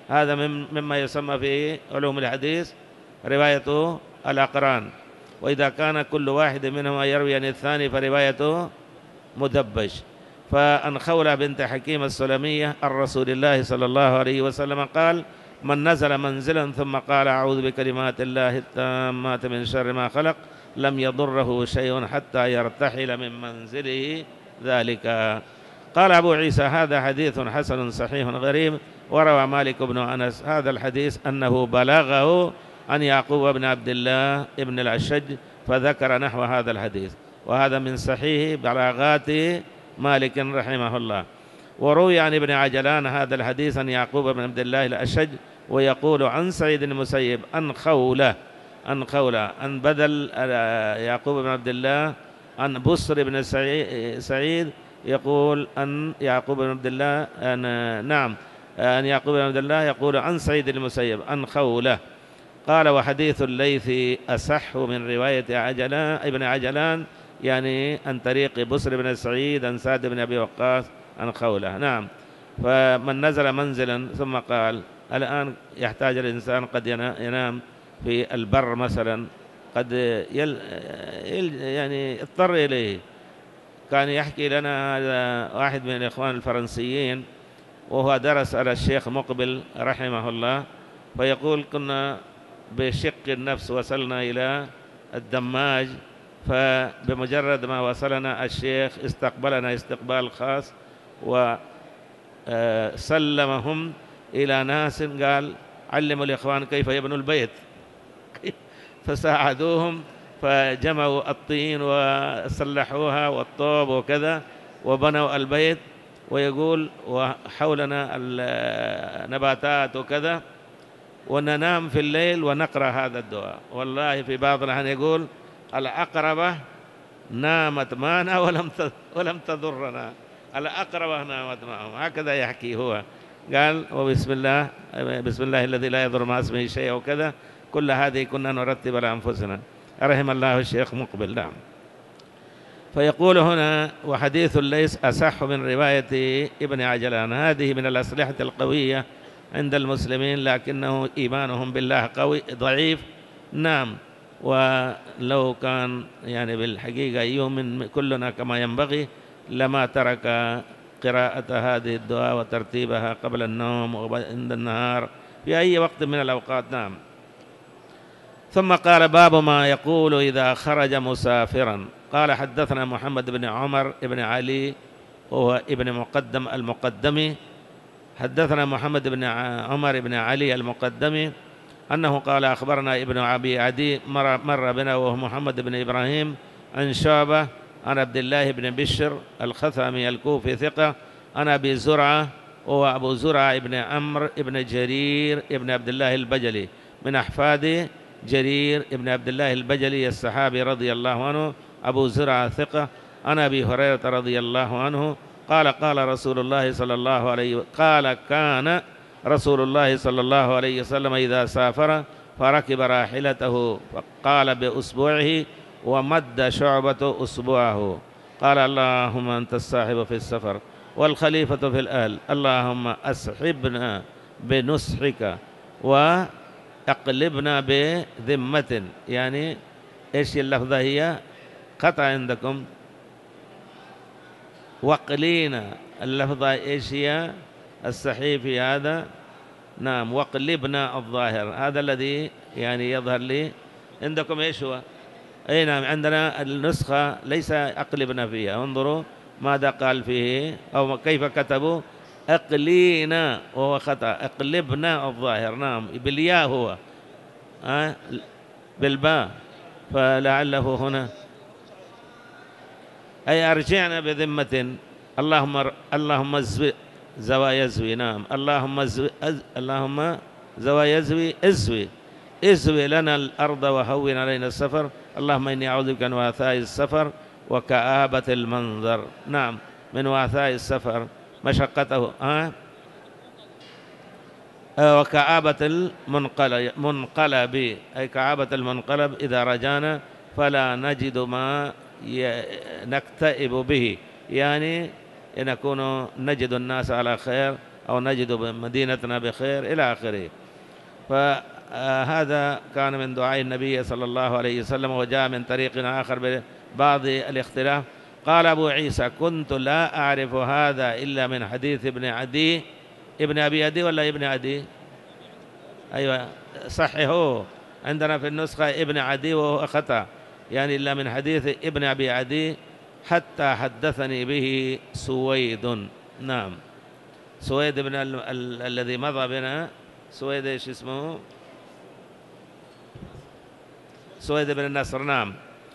هذا مما يسمى في علوم الحديث رواية الأقران. وإذا كان كل واحد منهما يروي عن الثاني فروايته مدبج. فأن خولة بنت حكيم السلمية عن رسول الله صلى الله عليه وسلم قال: من نزل منزلا ثم قال أعوذ بكلمات الله التامات من شر ما خلق لم يضره شيء حتى يرتحل من منزله ذلك. قال أبو عيسى: هذا حديث حسن صحيح غريب. وروى مالك بن أنس هذا الحديث أنه بلغه عن يعقوب بن عبد الله بن الأشج فذكر نحو هذا الحديث، وهذا من صحيح بلاغات مالك رحمه الله. وروي عن ابن عجلان هذا الحديث عن يعقوب بن عبد الله الأشج ويقول عن سعيد المسيب عن خولة عن بدل يعقوب بن عبد الله عن بصر بن سعيد يقول أن يعقوب بن عبد الله أن يعقوب بن عبد الله يقول عن سعيد المسيب عن خولة. قال: وحديث الليث أصح من رواية ابن عجلان، يعني عن طريق بصر بن سعيد عن سعد بن أبي وقاص عن خولة. نعم. فمن نزل منزلا ثم قال، الآن يحتاج الإنسان قد ينام في البر مثلا، قد يعني اضطر إليه. كان يحكي لنا هذا واحد من الإخوان الفرنسيين وهو درس على الشيخ مقبل رحمه الله، فيقول: كنا بشق النفس وصلنا إلى الدماج، فبمجرد ما وصلنا الشيخ استقبلنا استقبال خاص وسلمهم إلى ناس قال: علموا الإخوان كيف يبنوا البيت. فساعدوهم فجمعوا الطين وصلحوها والطوب وكذا وبنوا البيت. ويقول: وحولنا النباتات وكذا، وننام في الليل ونقرأ هذا الدعاء. والله في بعض الأحيان يقول: العقربة نامت معنا ولم تضرنا، العقربة نامت معهم. هكذا يحكي هو. قال: وبسم الله، بسم الله الذي لا يضر مع اسمه شيء وكذا. كل هذه كنا نرتب لأنفسنا. رحم الله الشيخ مقبل. نعم. فيقول هنا: وحديث الليث أصح من رواية ابن عجلان. هذه من الأسلحة القوية عند المسلمين، لكنه إيمانهم بالله قوي ضعيف. نعم. ولو كان يعني بالحقيقة يؤمن كلنا كما ينبغي لما ترك قراءة هذه الدعاء وترتيبها قبل النوم وعند النهار في أي وقت من الأوقات. نعم. ثم قال: باب ما يقول إذا خرج مسافرا. قال: حدثنا محمد بن عمر بن علي وهو ابن مقدم المقدمي. حدثنا محمد بن عمر بن علي المقدمي أنه قال: أخبرنا ابن أبي عدي مر بنا وهو محمد بن إبراهيم عن شعبة عن عبد الله بن بشر الخثمي الكوفي ثقة عن أبي زرعة وهو أبو زرعة ابن عمرو ابن جرير ابن عبد الله البجلي من أحفاد جرير ابن عبد الله البجلي الصحابي رضي الله عنه. أبو زرعة ثقة عن أبي هريرة رضي الله عنه قال: قال رسول الله صلى الله عليه قال: كان رسول الله صلى الله عليه وسلم إذا سافر فركب راحلته فقال بأصبعه ومد شعبة أصبعه قال: اللهم أنت الصاحب في السفر والخليفة في الأهل، اللهم أسحبنا بنصحك وأقلبنا بذمة. يعني إيش اللفظة هي؟ قطع عندكم وقلينا، اللفظة إيش هي؟ الصحيح في هذا. نعم. وقلبنا الظاهر، هذا الذي يعني يظهر لي. عندكم إيش هو؟ أي نعم، عندنا النسخة ليس أقلبنا فيها. انظروا ماذا قال فيه أو كيف كتبوا: أقلينا، وهو خطأ. أقلبنا الظاهر. نعم، بالياء هو بالباء، فلعله هنا أي أرجعنا بذمة. اللهم زوى يزوي. نعم. اللهم زوى يزوي ازوي لنا الأرض وهون علينا السفر. اللهم إني أعوذ بك من وعثاء السفر وكآبة المنظر. نعم، من وعثاء السفر مشقته وكآبة المنقلب، أي كآبة المنقلب إذا رجعنا فلا نجد ما نكتئب به، يعني نكون نجد الناس على خير أو نجد مدينتنا بخير إلى آخره. فهذا كان من دعاء النبي صلى الله عليه وسلم، وجاء من طريق آخر ببعض الاختلاف. قال أبو عيسى: كنت لا أعرف هذا إلا من حديث ابن عدي، ابن أبي عدي ولا ابن عدي؟ أيوة صححوه، عندنا في النسخة ابن عدي وهو خطأ، يعني إلا من حديث ابن أبي عدي حتى حدثني به سويد. نعم، سويد بن الذي مضى بنا، سويد ايش اسمه؟ سويد بن النصر. نعم،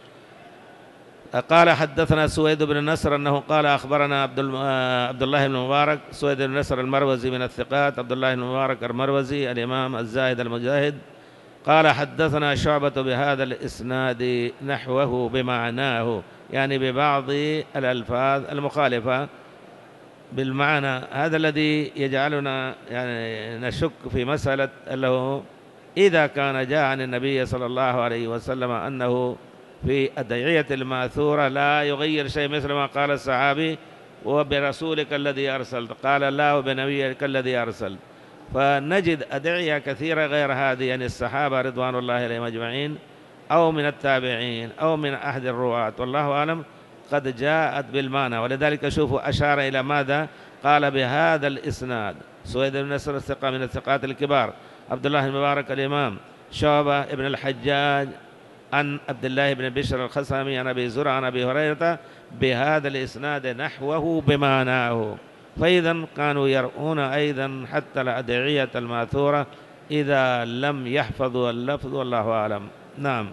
قال حدثنا سويد بن النصر أنه قال أخبرنا عبد الله بن المبارك. سويد بن النصر المروزي من الثقات، عبد الله بن المبارك المروزي الإمام الزاهد المجاهد. قال حدثنا شعبة بهذا الإسناد نحوه بمعناه، يعني ببعض الألفاظ المخالفة بالمعنى. هذا الذي يجعلنا يعني نشك في مسألة أنه إذا كان جاء عن النبي صلى الله عليه وسلم أنه في أدعية الماثورة لا يغير شيء، مثل ما قال الصحابي: وبرسولك الذي أرسلت، قال: لا وبنبيك الذي أرسلت. فنجد أدعية كثيرة غير هذه، يعني الصحابة رضوان الله عليهم أجمعين أو من التابعين أو من أحد الرواة، والله أعلم، قد جاءت بالمعنى. ولذلك شوفوا أشار إلى ماذا؟ قال بهذا الإسناد. سويد بن نصر الثقة من الثقات الكبار، عبد الله المبارك الإمام، شعبة ابن الحجاج عن عبد الله بن بشر الخثعمي عن أبي زرعة عن أبي هريرة بهذا الإسناد نحوه بمعناه. فإذا كانوا يرؤون أيضا حتى الأدعية الماثورة إذا لم يحفظوا اللفظ، والله أعلم. نعم.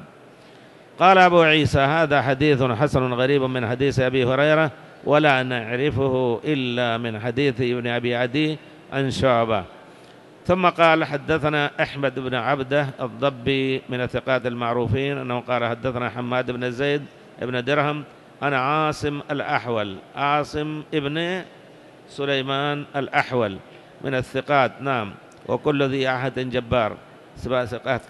قال أبو عيسى: هذا حديث حسن غريب من حديث أبي هريرة، ولا نعرفه إلا من حديث ابن أبي عدي عن شعبة. ثم قال: حدثنا أحمد بن عبده الضبي من الثقات المعروفين أنه قال: حدثنا حماد بن زيد بن درهم أنا عاصم الأحول، عاصم ابن سليمان الأحول من الثقات. نعم، وكل ذي أحد جبار، سبع ثقات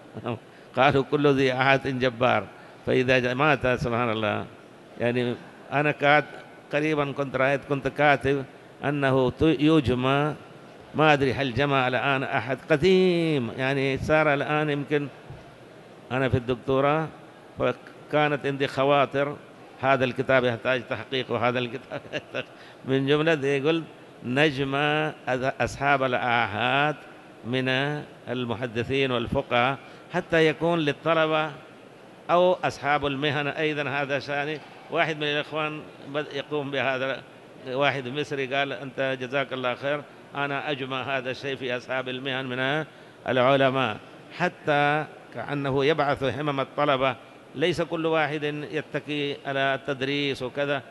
قالوا كل ذي أحد جبار. فإذا مات سبحان الله، يعني أنا قريبا كنت كاتب أنه يجمع، ما أدري هل جمع الآن أحد قديم، يعني صار الآن يمكن أنا في الدكتوراه، فكانت عندي خواطر هذا الكتاب يحتاج تحقيق وهذا الكتاب يحتاج، من جملة قلت نجمع أصحاب الآحاد من المحدثين والفقهاء حتى يكون للطلبة أو أصحاب المهن أيضا هذا شأني. واحد من الإخوان يقوم بهذا، واحد مصري، قال: أنت جزاك الله خير، أنا أجمع هذا الشيء في أصحاب المهن من العلماء، حتى كأنه يبعث همم الطلبة، ليس كل واحد يتكي على التدريس وكذا.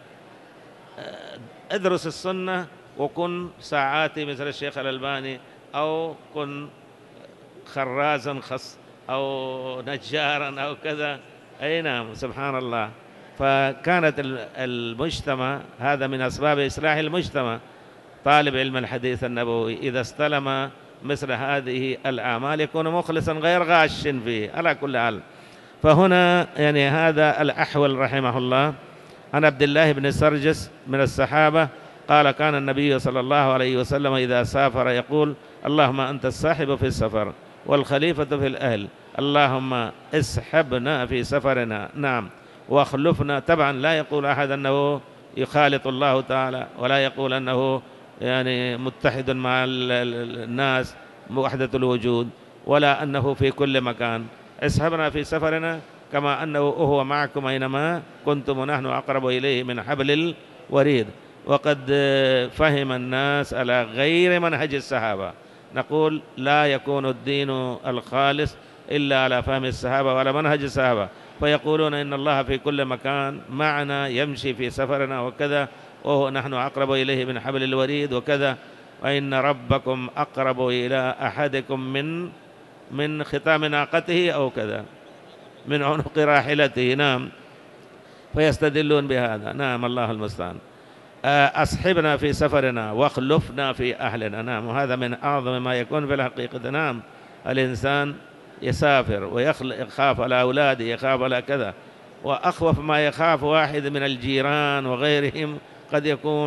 ادرس السنة وكن ساعاتي مثل الشيخ الألباني، أو كن خرازا أو نجارا أو كذا. أي نعم، سبحان الله. فكانت المجتمع هذا من أسباب إصلاح المجتمع. طالب علم الحديث النبوي إذا استلم مثل هذه الأعمال يكون مخلصا غير غاش فيه على كل حال. فهنا يعني هذا الأحول رحمه الله عن عبد الله بن سرجس من الصحابة قال: كان النبي صلى الله عليه وسلم إذا سافر يقول: اللهم أنت الصاحب في السفر والخليفة في الأهل، اللهم اسحبنا في سفرنا. نعم، واخلفنا. طبعا لا يقول أحد أنه يخالط الله تعالى، ولا يقول أنه يعني متحد مع الناس وحدة الوجود، ولا أنه في كل مكان. اسحبنا في سفرنا كما أنه هو معكم أينما كنتم ونحن أقرب إليه من حبل الوريد. وقد فهم الناس على غير منهج الصحابة. نقول لا يكون الدين الخالص إلا على فهم الصحابة وعلى منهج الصحابة، فيقولون إن الله في كل مكان معنا يمشي في سفرنا وكذا، وهو نحن أقرب إليه من حبل الوريد وكذا، وإن ربكم أقرب إلى أحدكم من ختام ناقته أو كذا، من عنق راحلته. نعم، فيستدلون بهذا. نعم، الله المستعان. أصحبنا في سفرنا واخلفنا في أهلنا. نعم، وهذا من أعظم ما يكون في الحقيقة. نعم، الإنسان يسافر ويخاف على أولاده، يخاف على كذا، وأخوف ما يخاف واحد من الجيران وغيرهم قد يكون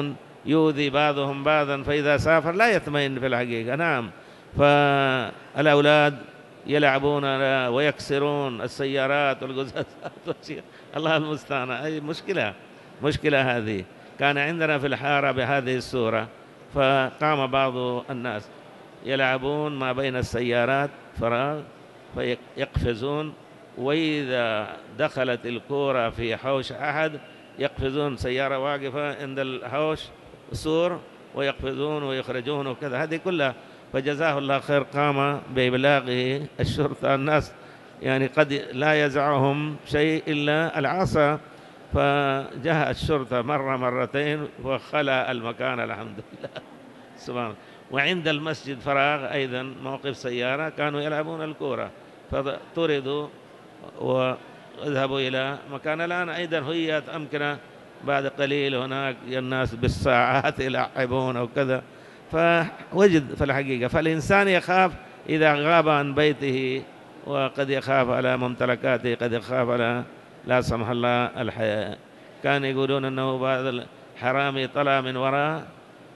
يؤذي بعضهم بعضا، فإذا سافر لا يطمئن في الحقيقة. نعم، فالأولاد يلعبون ويكسرون السيارات والقزازات الله المستعان. أي مشكلة هذه. كان عندنا في الحارة بهذه الصورة، فقام بعض الناس يلعبون ما بين السيارات فراغ فيقفزون، وإذا دخلت الكرة في حوش أحد يقفزون، سيارة واقفة عند الحوش سور ويقفزون ويخرجون وكذا، هذه كلها. فجزاه الله خير قام بإبلاغه الشرطة. الناس يعني قد لا يزعهم شيء إلا العصا، فجاء الشرطة مرة مرتين وخلى المكان الحمد لله سبحان الله. وعند المسجد فراغ أيضا موقف سيارة كانوا يلعبون الكورة، فطردوا وذهبوا إلى مكان. الآن أيضا هيئت أمكنة بعد قليل هناك الناس بالساعات يلعبون أو كذا. فوجد في الحقيقة، فالإنسان يخاف إذا غاب عن بيته، وقد يخاف على ممتلكاته، قد يخاف على لا سمح الله الحياة. كان يقولون أنه بعض الحرامي طلع من وراء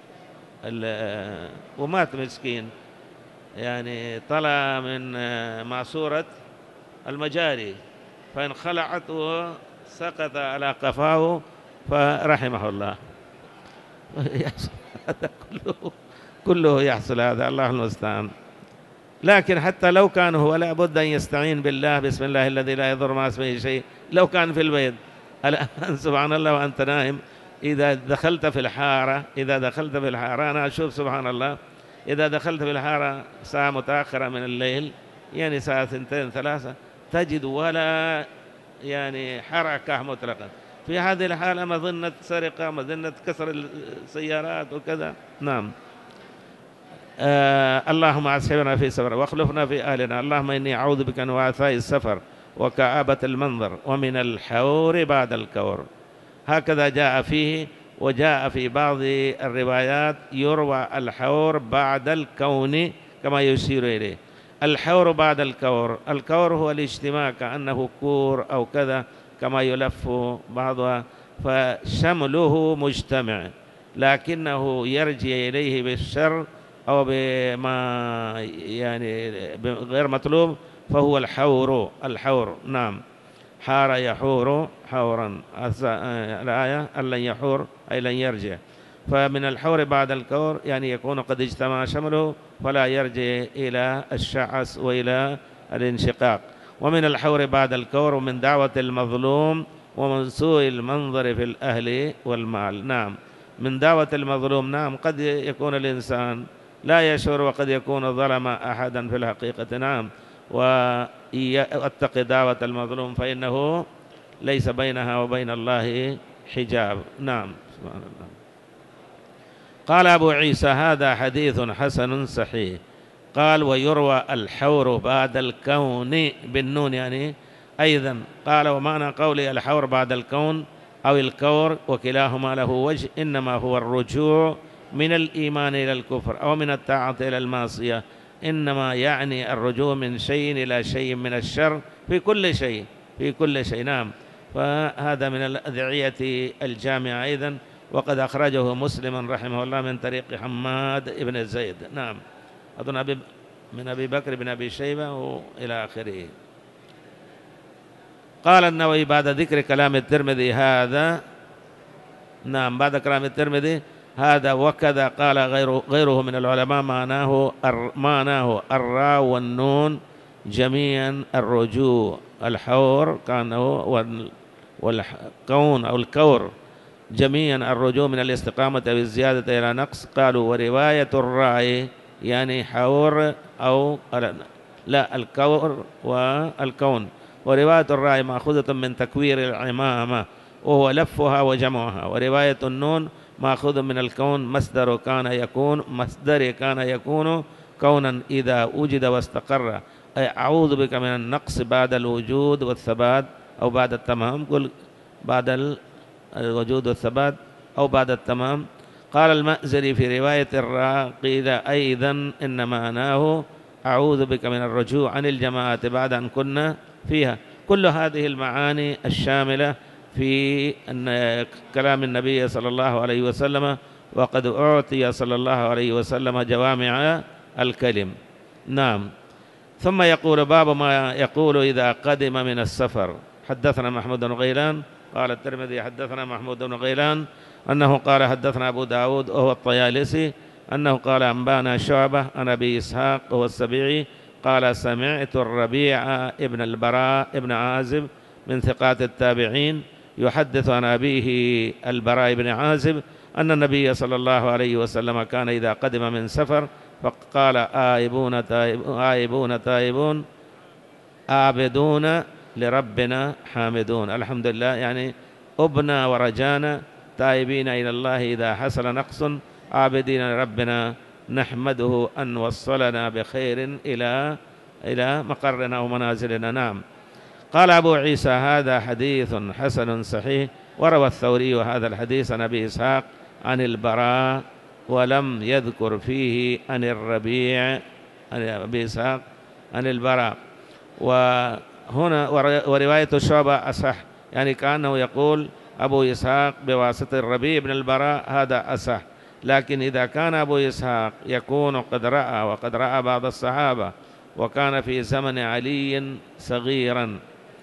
ومات مسكين، يعني طلع من ماسورة المجاري فانخلعت وسقط على قفاه فرحمه الله. هذا كله يحصل، هذا الله المستعان. لكن حتى لو كان هو لابد أن يستعين بالله، بسم الله الذي لا يضر مع اسمه شيء. لو كان في البيت الآن سبحان الله وأنت نائم، إذا دخلت في الحارة أنا أشوف سبحان الله، إذا دخلت في الحارة ساعة متأخرة من الليل، يعني الساعة 2 3، تجد ولا يعني حركة مطلقا. في هذه الحالة مظنة سرقة، مظنة كسر السيارات وكذا. نعم. اللهم أسعفنا في سفر واخلفنا في أهلنا. اللهم إني أعوذ بك من وعثاء السفر وكآبة المنظر ومن الحور بعد الكور. هكذا جاء فيه. وجاء في بعض الروايات يروى الحور بعد الكون كما يشير إليه. الحور بعد الكور، الكور هو الاجتماع كأنه كور أو كذا كما يلف بعضها، فشمله مجتمع لكنه يرجع إليه بالشر أو بما يعني غير مطلوب، فهو الحور. نعم، حار يحور حورا، الآية أن لن يحور أي لن يرجع. فمن الحور بعد الكور يعني يكون قد اجتمع شمله فلا يرجع إلى الشعث وإلى الانشقاق. ومن الحور بعد الكور ومن دعوة المظلوم ومن سوء المنظر في الأهل والمال. نعم، من دعوة المظلوم. نعم، قد يكون الإنسان لا يشعر وقد يكون ظلم أحدا في الحقيقة. نعم، واتق دعوة المظلوم فإنه ليس بينها وبين الله حجاب. نعم، سبحان الله. قال أبو عيسى هذا حديث حسن صحيح. قال ويروى الحور بعد الكون بالنون يعني أيضا. قال ومعنى قولي الحور بعد الكون أو الكور وكلاهما له وجه، إنما هو الرجوع من الإيمان إلى الكفر أو من الطاعة إلى المعصية، إنما يعني الرجوع من شيء إلى شيء من الشر في كل شيء. نعم، فهذا من الأدعية الجامعة أيضا، وقد أخرجه مسلم رحمه الله من طريق حماد بن زيد. نعم، أظن من أبي بكر بن أبي شيبة وإلى آخره. قال النووي بعد ذكر كلام الترمذي هذا، نعم، بعد كلام الترمذي هذا وكذا قال غيره من العلماء، معناه الراء والنون جميعا الرجوع. الحور كانه والكون أو الكور جميعا الرجوع من الاستقامة أو الزيادة إلى نقص. قالوا ورواية الراء يعني حور أو لا الكور والكون، ورواية الراء مأخوذة من تكوير العمامة وهو لفها وجمعها، ورواية النون مأخوذ من الكون مصدر كان يكون كونا إذا وجد واستقر. أي أعوذ بك من النقص بعد الوجود والثبات أو بعد التمام. قل بعد الوجود والثبات أو بعد التمام. قال المأزري في رواية الراء قيل أيضا إن معناه أعوذ بك من الرجوع عن الجماعة بعد أن كنا فيها. كل هذه المعاني الشاملة في كلام النبي صلى الله عليه وسلم وقد أعطي صلى الله عليه وسلم جوامع الكلم. نعم. ثم يقول باب ما يقول إذا قدم من السفر. حدثنا محمود بن غيلان قال الترمذي حدثنا محمود بن غيلان أنه قال حدثنا أبو داود وهو الطيالسي أنه قال أنبانا شعبة عن أبي إسحاق وهو السبيعي قال سمعت الربيع ابن البراء ابن عازب من ثقات التابعين يحدث عن أبيه البراء بن عازب أن النبي صلى الله عليه وسلم كان إذا قدم من سفر فقال آيبون تائبون عابدون لربنا حامدون. الحمد لله، يعني أبنا ورجانا تائبين إلى الله إذا حصل نقص عابدين لربنا نحمده أن وصلنا بخير إلى مقرنا ومنازلنا. نعم. قال أبو عيسى هذا حديث حسن صحيح. وروى الثوري هذا الحديث عن أبي إسحاق عن البراء ولم يذكر فيه عن الربيع عن أبي إسحاق عن البراء. وهنا ورواية الشعبة أصح، يعني كأنه يقول أبو إسحاق بواسطة الربيع بن البراء هذا أصح. لكن إذا كان أبو إسحاق يكون وقد رأى بعض الصحابة وكان في زمن علي صغيرا،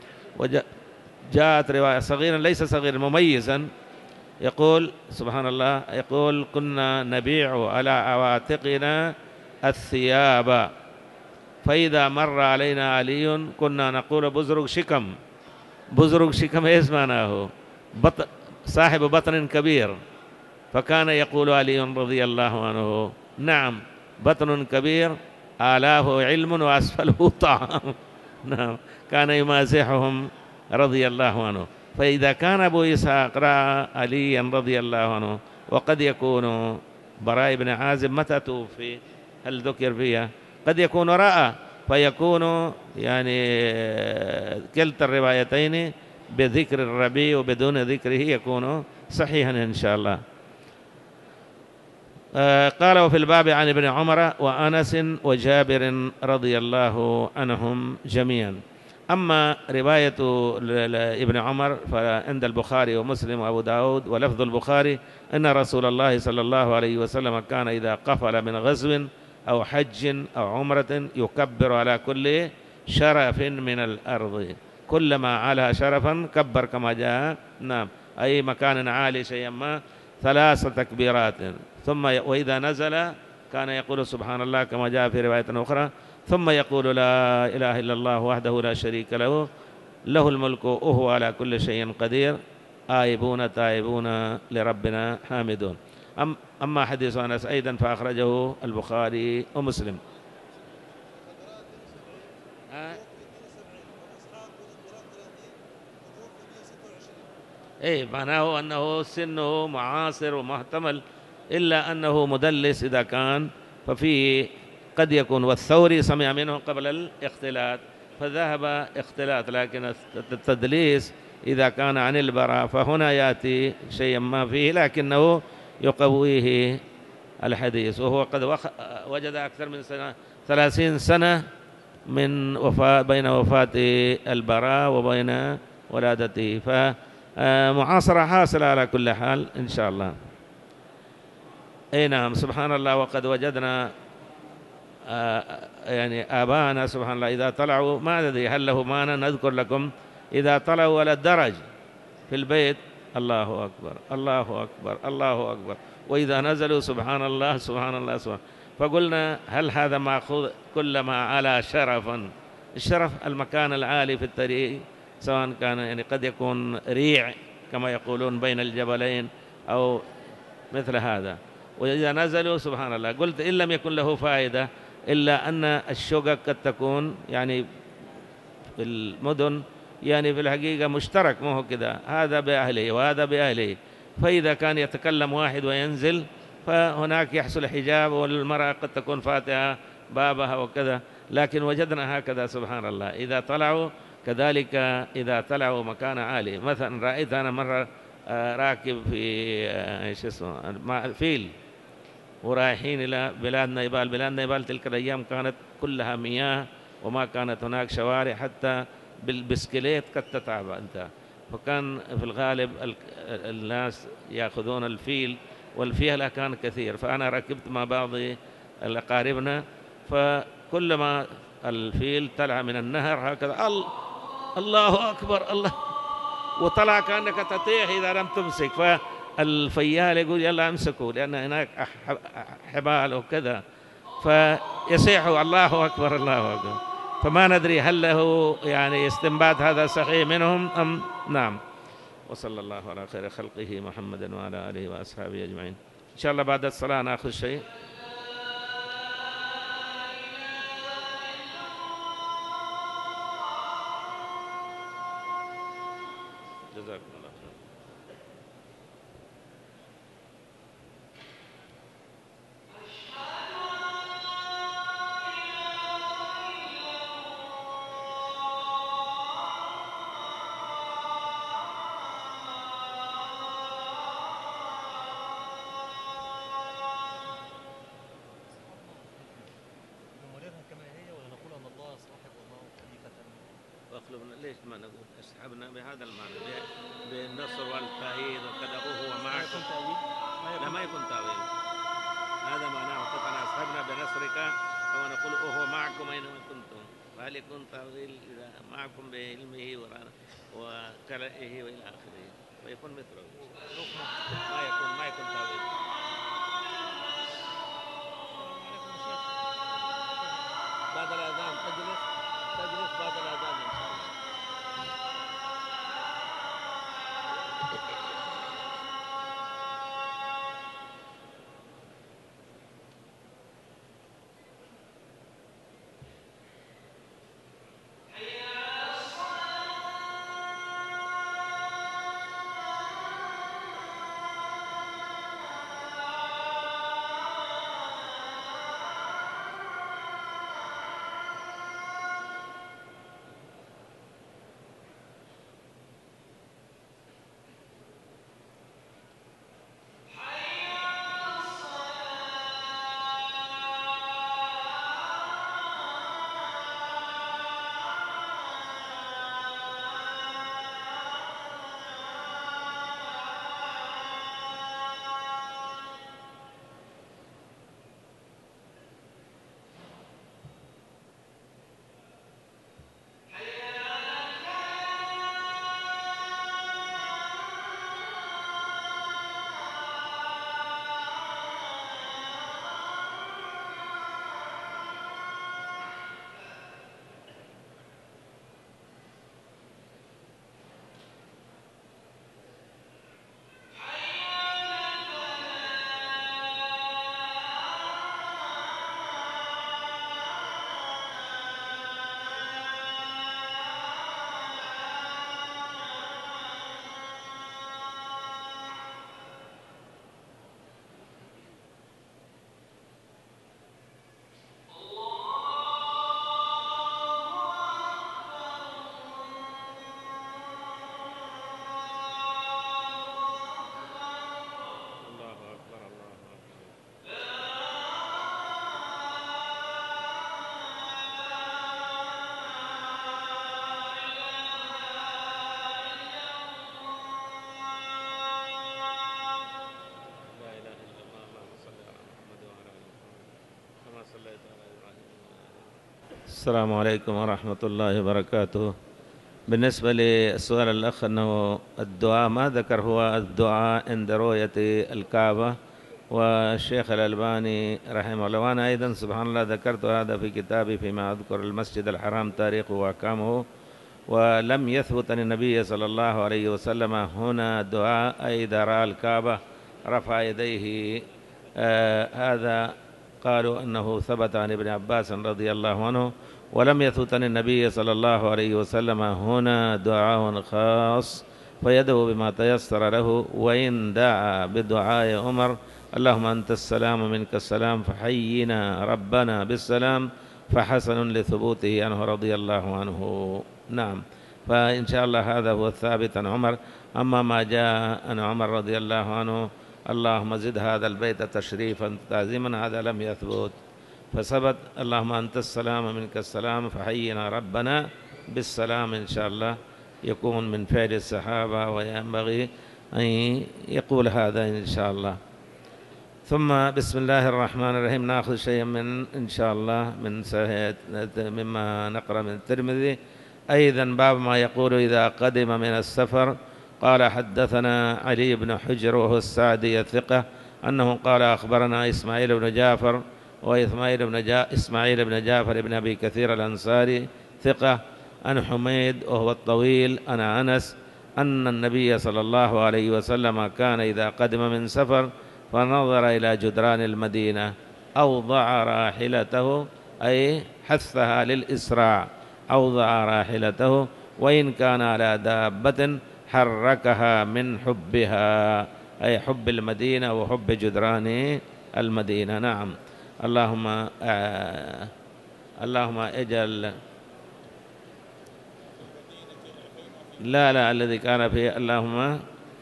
وجاءت رواية صغيرا ليس صغيرا مميزا، يقول سبحان الله، يقول كنا نبيع على عواتقنا الثياب فإذا مر علينا علي كنا نقول بزرق شكم. بزرق شكم ايش معناه؟ صاحب بطن كبير. فكان يقول علي رضي الله عنه نعم بطن كبير آلاه علم وأسفله طعام. نعم، كان يمازحهم رضي الله عنه. فإذا كان أبو إسحاق رأى عليا رضي الله عنه، وقد يكون براء بن عازب متى توفي؟ هل ذكر فيها؟ قد يكون رأى، فيكون يعني كلتا الروايتين بذكر الربيع وبدون ذكره يكون صحيحا إن شاء الله. قال وفي الباب عن ابن عمر وأنس وجابر رضي الله عنهم جميعا. أما رواية ابن عمر فعند البخاري ومسلم وأبو داود، ولفظ البخاري أن رسول الله صلى الله عليه وسلم كان إذا قفل من غزو أو حج أو عمرة يكبر على كل شرف من الأرض، كلما على شرفا كبر كما جاء. نعم، أي مكان عالي شيئا ما 3 تكبيرات. ثم وإذا نزل كان يقول سبحان الله كما جاء في رواية أخرى، ثم يقول لا إله إلا الله وحده لا شريك له له الملك وهو على كل شيء قدير آيبون تائبون لربنا حامدون. أما حديث أنس أيضا فأخرجه البخاري ومسلم. إيه، معناه أنه سنه معاصر ومحتمل، إلا أنه مدلس إذا كان ففيه قد يكون. والثوري سمع منه قبل الاختلاط فذهب اختلاط، لكن التدليس إذا كان عن البراء فهنا يأتي شيئا ما فيه لكنه يقويه الحديث. وهو قد وجد أكثر من 30 سنة من بين وفاة البراء وبين ولادته، فمعاصرة حاصلة على كل حال إن شاء الله. أي نعم، سبحان الله. وقد وجدنا يعني آباءنا سبحان الله إذا طلعوا، ما أدري هل له معنى نذكر لكم، إذا طلعوا على الدرج في البيت الله أكبر الله أكبر الله أكبر، وإذا نزلوا سبحان الله سبحان الله سبحان. فقلنا هل هذا مأخوذ كلما على شرفا؟ الشرف المكان العالي في الطريق، سواء كان يعني قد يكون ريع كما يقولون بين الجبلين أو مثل هذا. وإذا نزلوا سبحان الله، قلت إن لم يكن له فائدة إلا أن الشقق قد تكون يعني في المدن يعني في الحقيقة مشترك، ما هو كذا، هذا بأهله وهذا بأهله. فإذا كان يتكلم واحد وينزل فهناك يحصل حجاب، والمرأة قد تكون فاتحة بابها وكذا. لكن وجدنا هكذا سبحان الله إذا طلعوا كذلك، إذا طلعوا مكان عالي. مثلا رأيت أنا مرة راكب في ايش اسمه فيل ورايحين إلى بلاد نيبال. بلاد نيبال تلك الأيام كانت كلها مياه وما كانت هناك شوارع، حتى بالبسكليت قد تتعب أنت. فكان في الغالب الناس يأخذون الفيل والفيلة كان كثير، فأنا ركبت مع بعض الأقاربنا، فكلما الفيل طلع من النهر هكذا الله أكبر الله، وطلع كأنك تطيح إذا لم تمسك، فالفيال يقول يلا امسكوا لأن هناك حبال وكذا، فيصيحوا الله أكبر الله أكبر. فما ندري هل له يعني استنباط هذا صحيح منهم أم نعم. وصلى الله على خير خلقه محمد وعلى آله وأصحابه أجمعين. إن شاء الله بعد الصلاة نأخذ شيء. جزاكم الله خير. ليش ما نقول اسحبنا بهذا المعنى بالنصر والتأييد وكذا وهو معكم؟ لا ما يكون تأويل، هذا معناه قطعنا اسحبنا بنصرك، ونقول وهو معكم أينما كنتم، فهل يكون تأويل إذا معكم بعلمه وكلائه وإلى آخره، فيكون مثله ما يكون تأويل. بعد الأذان تجلس بعد الأذان إن شاء الله. السلام عليكم ورحمة الله وبركاته. بالنسبة للسؤال الأخ أنه الدعاء ما ذكر هو الدعاء عند رؤية الكعبة، والشيخ الألباني رحمه الله، وأنا أيضا سبحان الله ذكرت هذا في كتابي فيما أذكر المسجد الحرام تاريخه وأحكامه، ولم يثبت عن النبي صلى الله عليه وسلم هنا دعاء أي إذا رأى الكعبة رفع يديه. هذا قالوا أنه ثبت عن ابن عباس رضي الله عنه، ولم يثبت عن النبي صلى الله عليه وسلم هنا دعاء خاص فيدعو بما تيسر له، وإن دعا بدعاء عمر اللهم أنت السلام منك السلام فحينا ربنا بالسلام، فحسن لثبوته عنه رضي الله عنه. نعم، فإن شاء الله هذا هو الثابت عن عمر. أما ما جاء عن عمر رضي الله عنه اللهم زد هذا البيت تشريفا تعظيما، هذا لم يثبت، فثبت اللهم أنت السلام منك السلام فحينا ربنا بالسلام. إن شاء الله يكون من فعل الصحابة، وينبغي أن يقول هذا إن شاء الله. ثم بسم الله الرحمن الرحيم نأخذ شيئا من إن شاء الله مما نقرأ من الترمذي. أيضا باب ما يقول إذا قدم من السفر. قال حدثنا علي بن حجر وهو السعدي الثقة أنه قال أخبرنا إسماعيل بن جعفر إسماعيل بن جعفر بن أبي كثير الأنصاري ثقة عن حميد وهو الطويل عن أنس أن النبي صلى الله عليه وسلم كان إذا قدم من سفر فنظر إلى جدران المدينة أوضع راحلته، أي حثها للإسراع، أوضع راحلته وإن كان على دابة حركها من حبها، أي حب المدينة وحب جدران المدينة. نعم. اللهم اجعل لا الذي كان فيه اللهم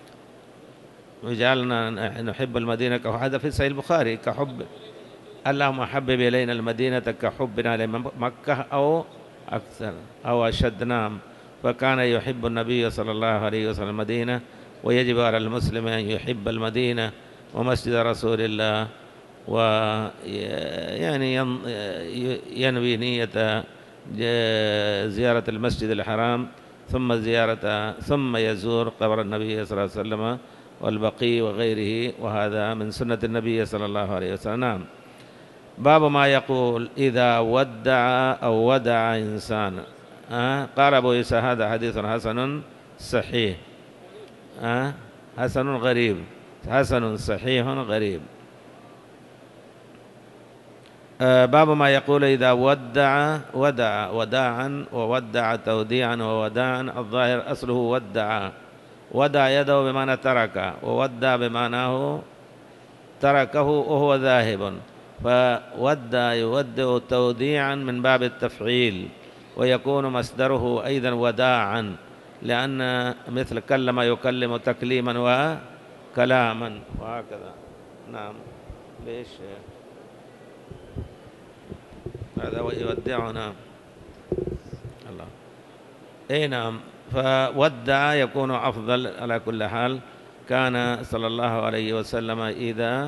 اجعلنا نحب المدينة هذا في صحيح البخاري كحب اللهم حبب إلينا المدينة كحبنا لمكة أو أكثر أو أشد. نعم. فكان يحب النبي صلى الله عليه وسلم المدينة، ويجب على المسلم أن يحب المدينة ومسجد رسول الله، ويعني ينوي نية زيارة المسجد الحرام ثم يزور قبر النبي صلى الله عليه وسلم والبقي وغيره، وهذا من سنة النبي صلى الله عليه وسلم. نعم. باب ما يقول إذا ودع أو ودع إنسان. قال أبو عيسى هذا حديث حسن صحيح، حسن غريب، حسن صحيح غريب. باب ما يقول إذا ودع وداعا وودع توديعا ووداعا. الظاهر أصله ودع يده بمعنى ترك، وودع بمعناه تركه وهو ذاهب، فودع يودع توديعا من باب التفعيل، ويكون مصدره أيضا وداعا، لأن مثل كلم يكلم تكليما وكلاما وهكذا. نعم. ليش هذا يودعنا الله. اي نعم. فودع يكون أفضل على كل حال. كان صلى الله عليه وسلم إذا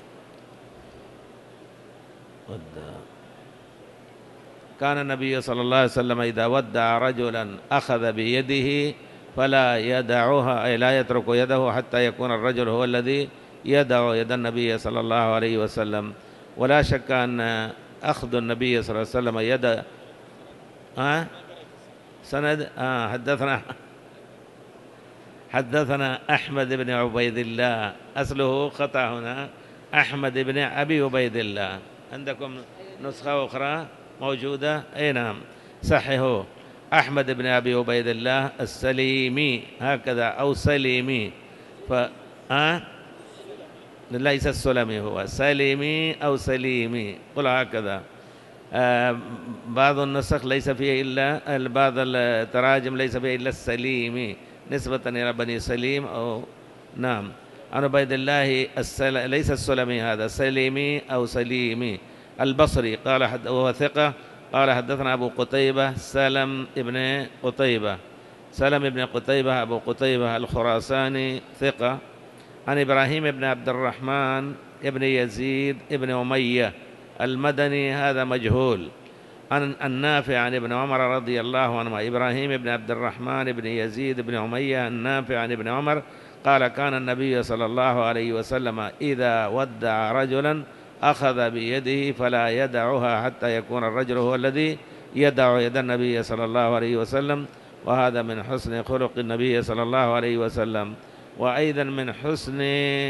كان النبي صلى الله عليه وسلم إذا ودع رجلا أخذ بيده فلا يدعها، أي لا يترك يده حتى يكون الرجل هو الذي يدع يد النبي صلى الله عليه وسلم. ولا شك أن أخذ النبي صلى الله عليه وسلم يد سند. حدثنا أحمد بن عبيد الله، أصله خطأ هنا، أحمد بن أبي عبيد الله. عندكم نسخة أخرى موجودة؟ أي نعم، صححوا أحمد بن أبي عبيد الله السليمي هكذا أو سليمي. ليس السلمي، هو سليمي أو سليمي، قل هكذا. بعض النسخ ليس فيه إلا بعض التراجم ليس فيه إلا السليمي نسبة إلى بني سليم أو نعم. عن عبيد الله ليس السلمي، هذا سليمي أو سليمي البصري. قال وهو ثقة. قال حدثنا أبو قتيبة سلم ابن قتيبة أبو قتيبة الخراساني ثقة. عن إبراهيم بن عبد الرحمن ابن يزيد ابن أمية المدني، هذا مجهول. عن النافع عن ابن عمر رضي الله عنهما. إبراهيم بن عبد الرحمن بن يزيد بن أمية النافع عن ابن عمر قال كان النبي صلى الله عليه وسلم إذا ودع رجلا أخذ بيده فلا يدعها حتى يكون الرجل هو الذي يدع يد النبي صلى الله عليه وسلم. وهذا من حسن خلق النبي صلى الله عليه وسلم، وأيضا من حسن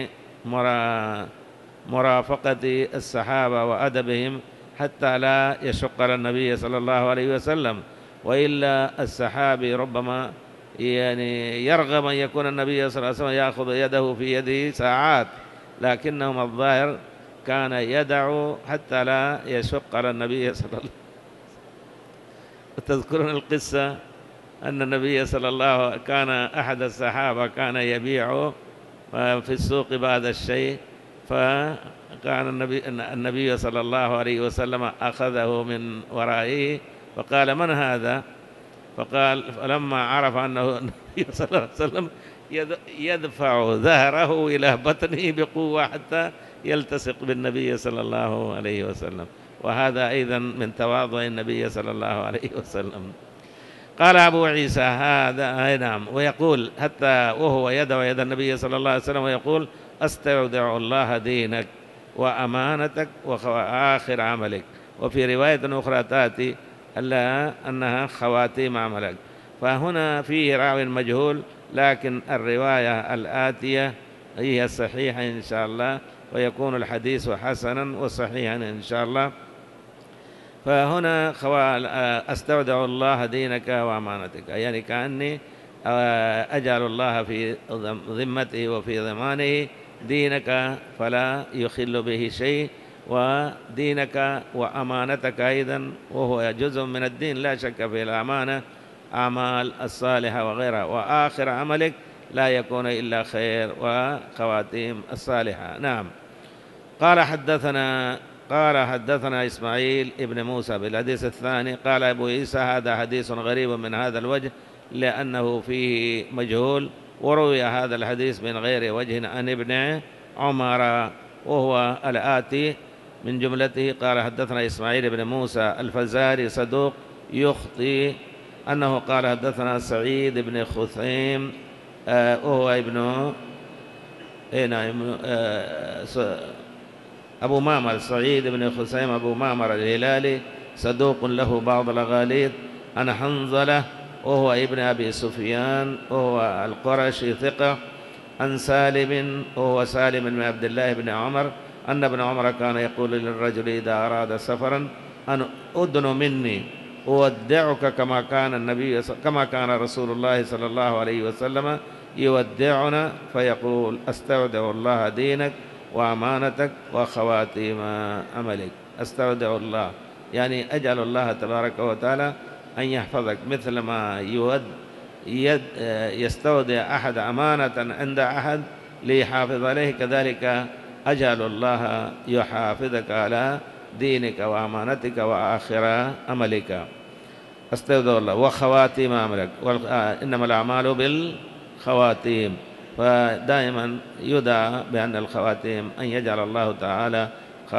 مرافقة الصحابة وأدبهم حتى لا يشق على النبي صلى الله عليه وسلم. وإلا الصحابي ربما يعني يرغب أن يكون النبي صلى الله عليه وسلم يأخذ يده في يده ساعات، لكنهم الظاهر كان يدعو حتى لا يشق على النبي صلى الله عليه وسلم. تذكرون القصة أن النبي صلى الله عليه وسلم كان أحد الصحابة كان يبيع في السوق بعض الشيء، فكان النبي صلى الله عليه وسلم أخذه من ورائه فقال من هذا؟ فقال فلما عرف أنه النبي صلى الله عليه وسلم يدفع ظهره إلى بطنه بقوة حتى يلتصق بالنبي صلى الله عليه وسلم، وهذا أيضا من تواضع النبي صلى الله عليه وسلم. قال أبو عيسى هذا أي نعم، ويقول حتى وهو يدعو يد النبي صلى الله عليه وسلم ويقول أستودع الله دينك وأمانتك وآخر عملك، وفي رواية أخرى تأتي ألا أنها خواتيم عملك. فهنا فيه راوي مجهول، لكن الرواية الآتية هي الصحيحة إن شاء الله، ويكون الحديث حسنا وصحيحا إن شاء الله. فهنا أستودع الله دينك وأمانتك، يعني كأني أجعل الله في ذمته وفي ضمانه دينك فلا يخل به شيء، ودينك وأمانتك أيضا، وهو جزء من الدين لا شك في الأمانة، أعمال الصالحة وغيرها، وآخر عملك لا يكون إلا خير وخواتيم الصالحة. نعم. قال حدثنا إسماعيل ابن موسى بالحديث الثاني. قال أبو عيسى هذا حديث غريب من هذا الوجه لأنه فيه مجهول، وروي هذا الحديث من غير وجه عن ابن عمر وهو الآتي من جملته. قال حدثنا إسماعيل بن موسى الفزاري صدوق يخطئ، أنه قال حدثنا سعيد بن خثيم وهو ابن أبو معمر، سعيد بن خثيم أبو معمر الهلالي صدوق له بعض الأغاليط، عن حنظلة وهو ابن أبي سفيان وهو القرشي ثقة، عن سالم وهو سالم بن عبد الله بن عمر أن ابن عمر كان يقول للرجل إذا أراد سفرا أن أدن مني أودعك كما كان رسول الله صلى الله عليه وسلم يودعنا، فيقول أستودع الله دينك وأمانتك وخواتيم عملك. أستودع الله يعني أجعل الله تبارك وتعالى أن يحفظك، مثل ما يستودع أحد أمانة عند أحد ليحافظ عليه، كذلك أجعل الله يحافظك على دينك وأمانتك وآخر عملك. أستودع الله وخواتيم عملك، إنما الأعمال بالخواتيم، فدائما يدعى بأن الخواتيم أن يجعل الله تعالى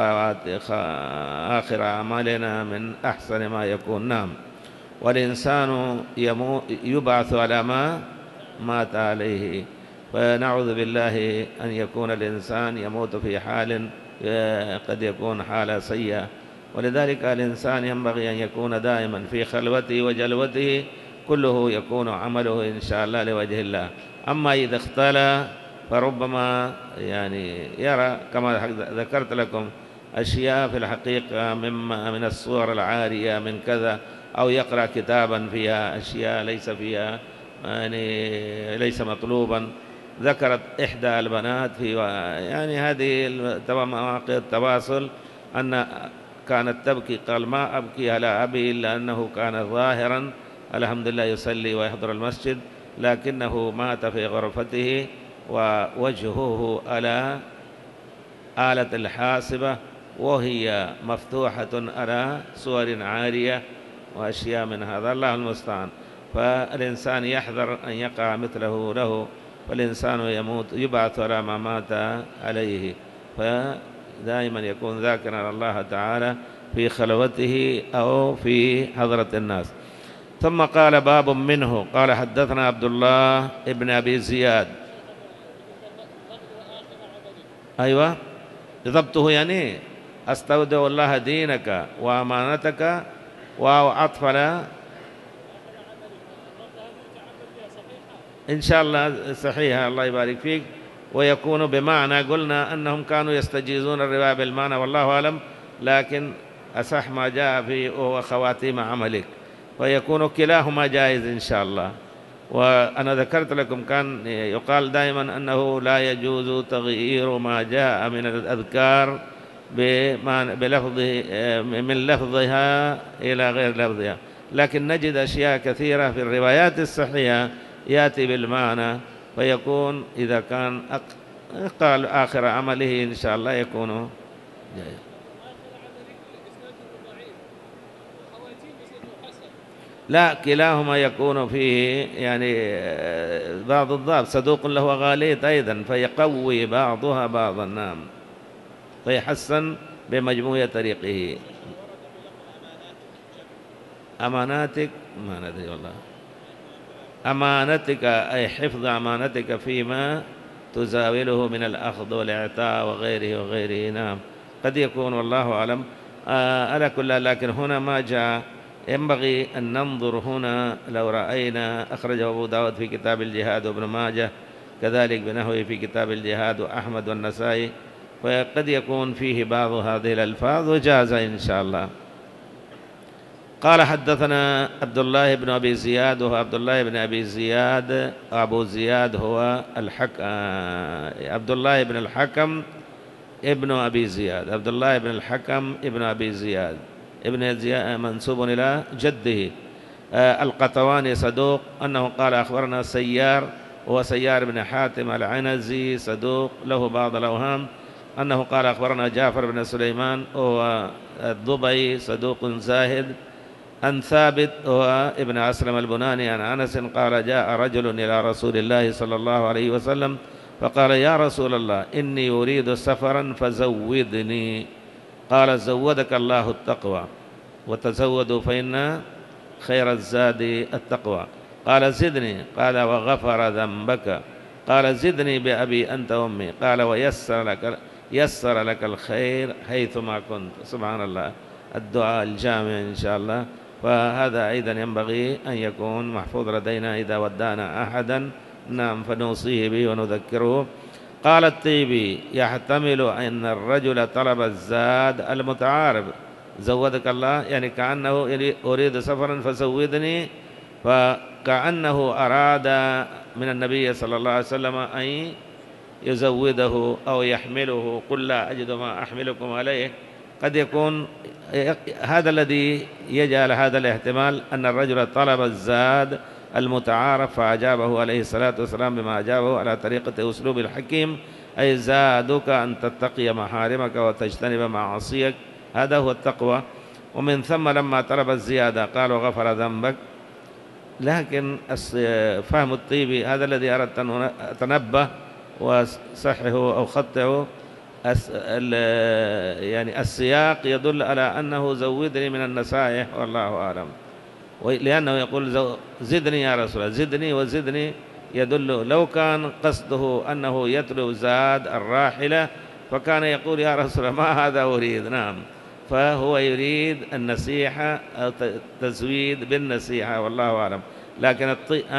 آخر أعمالنا من أحسن ما يكون. نعم. والإنسان يبعث على ما مات عليه، فنعوذ بالله أن يكون الإنسان يموت في حال قد يكون حالة سيئة، ولذلك الإنسان ينبغي أن يكون دائما في خلوته وجلوته كله يكون عمله إن شاء الله لوجه الله. أما إذا اختلى فربما يعني يرى كما ذكرت لكم أشياء في الحقيقة من الصور العارية من كذا، أو يقرأ كتابا فيها أشياء ليس فيها يعني ليس مطلوبا. ذكرت إحدى البنات في يعني هذه مواقع التواصل أن كانت تبكي، قال ما أبكي على أبي إلا أنه كان ظاهرا الحمد لله يصلي ويحضر المسجد، لكنه مات في غرفته ووجهه على آلة الحاسبة وهي مفتوحة على صور عارية وأشياء من هذا، الله المستعان. فالإنسان يحذر أن يقع مثله له، فالإنسان يموت يبعث على ما مات عليه، فدائما يكون ذاكرا الله تعالى في خلوته أو في حضرة الناس. ثم قال باب منه. قال حدثنا عبد الله ابن أبي زياد. أيوة ضبطه يعني أستودع الله دينك وأمانتك وأطفل إن شاء الله صحيحة، الله يبارك فيك. ويكون بمعنى قلنا أنهم كانوا يستجيزون الرواية بالمعنى والله أعلم، لكن أصح ما جاء فيه هو خواتيم عملك، ويكون كلاهما جائز إن شاء الله. وأنا ذكرت لكم كان يقال دائما أنه لا يجوز تغيير ما جاء من الأذكار من لفظها إلى غير لفظها، لكن نجد أشياء كثيرة في الروايات الصحيحة يأتي بالمعنى، فيكون إذا كان قال آخر عمله إن شاء الله يكون جائز. لا كلاهما يكون فيه يعني بعض الضعف، صدوق له غاليط أيضا فيقوي بعضها بعضا. نعم. فيحسن بمجموع طريقه. أماناتك ما ندري والله. أمانتك أي حفظ أمانتك فيما تزاوله من الأخذ والإعطاء وغيره وغيره. نعم قد يكون والله أعلم. على كل، لكن هنا ما جاء. ينبغي أن ننظر هنا. لو رأينا أخرجه أبو داود في كتاب الجهاد وابن ماجه كذلك بنحوه في كتاب الجهاد وأحمد والنسائي، وقد يكون فيه بعض هذه الألفاظ وجاز إن شاء الله. قال حدثنا عبد الله بن أبي زياد، وهو عبد الله بن أبي زياد. أبو زياد هو عبد الله بن الحكم ابن أبي زياد. عبد الله بن الحكم ابن أبي زياد ابن زياد منسوب إلى جده. القطواني صدوق. أنه قال أخبرنا سيار، وهو سيار بن حاتم العنزي صدوق له بعض الأوهام. أنه قال أخبرنا جعفر بن سليمان وهو الضبعي صدوق زاهد. عن ثابت هو ابن أسلم البناني عن أنس قال جاء رجل إلى رسول الله صلى الله عليه وسلم فقال يا رسول الله إني أريد سفرا فزودني. قال زودك الله التقوى، وتزودوا فإن خير الزاد التقوى. قال زدني. قال وغفر ذنبك. قال زدني بأبي أنت وأمي. قال يسر لك الخير حيثما كنت. سبحان الله، الدعاء الجامع إن شاء الله. فهذا أيضا ينبغي أن يكون محفوظ لدينا إذا ودعنا أحدا. نعم فنوصيه به ونذكره. قال الطيبي يحتمل أن الرجل طلب الزاد المتعارف زودك الله، يعني كأنه أريد سفرا فزودني، فكأنه أراد من النبي صلى الله عليه وسلم أن يزوده أو يحمله. قل لا أجد ما أحملكم عليه. قد يكون هذا الذي يجعل هذا الاحتمال أن الرجل طلب الزاد المتعارف فأجابه عليه الصلاة والسلام بما أجابه على طريقة أسلوب الحكيم، أي زادك أن تتقي محارمك وتجتنب معاصيك. هذا هو التقوى. ومن ثم لما طلب الزيادة قال وغفر ذنبك. لكن فهم الطيبي هذا الذي أردت أن أتنبه وصححه أو خطئه. يعني السياق يدل على أنه زودني من النصائح والله أعلم، لأنه يقول زدني يا رسول الله. زدني وزدني يدل، لو كان قصده أنه يطلب زاد الراحلة فكان يقول يا رسول الله ما هذا أريد. نعم، فهو يريد النصيحة أو تزويد بالنصيحة والله أعلم. لكن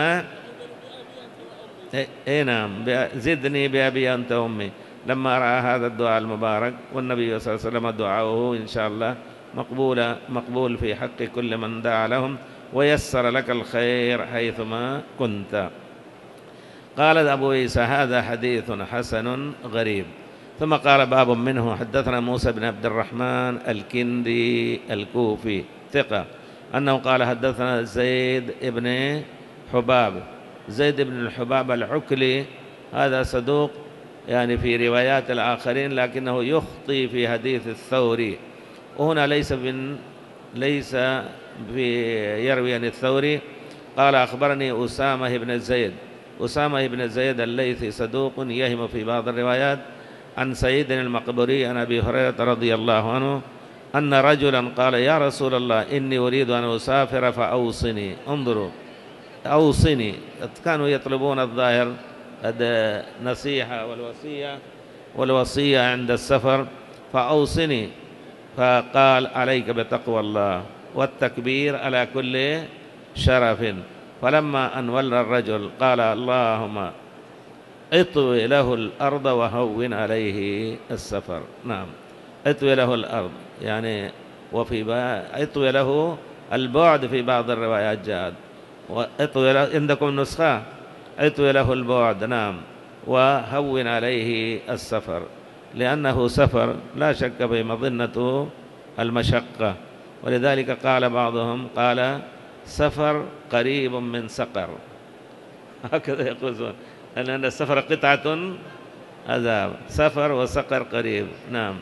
نعم زدني بأبي أنت أمي. لما رأى هذا الدعاء المبارك، والنبي صلى الله عليه وسلم دعاؤه إن شاء الله مقبول في حق كل من دعا لهم، ويسر لك الخير حيثما كنت. قال أبو عيسى هذا حديث حسن غريب. ثم قال باب منه حدثنا موسى بن عبد الرحمن الكندي الكوفي ثقة، أنه قال حدثنا زيد بن حباب. زيد بن الحباب العكلي هذا صدوق يعني في روايات الآخرين، لكنه يخطي في حديث الثوري. وهنا ليس يروي عن الثوري. قال أخبرني أسامة بن زيد. أسامة بن زيد الليثي صدوق يهم في بعض الروايات. عن سعيد المقبري عن أبي هريرة رضي الله عنه أن رجلا قال يا رسول الله إني أريد أن أسافر فأوصني. انظروا، أوصني، كانوا يطلبون الظاهر النصيحة والوصية عند السفر. فأوصني، فقال عليك بتقوى الله والتكبير على كل شرف. فلما أن ولى الرجل قال اللهم اطوي له الأرض وهون عليه السفر. نعم، اطوي له الأرض يعني اطوي له البعد في بعض الروايات جاءت، واطوي له عندكم نسخة اطوي له البعد. نعم، وهون عليه السفر، لأنه سفر لا شك في مظنة المشقة. ولذلك قال بعضهم قال سفر قريب من سقر، هكذا يقولون أن السفر قطعة عذاب، سفر وسقر قريب. نعم.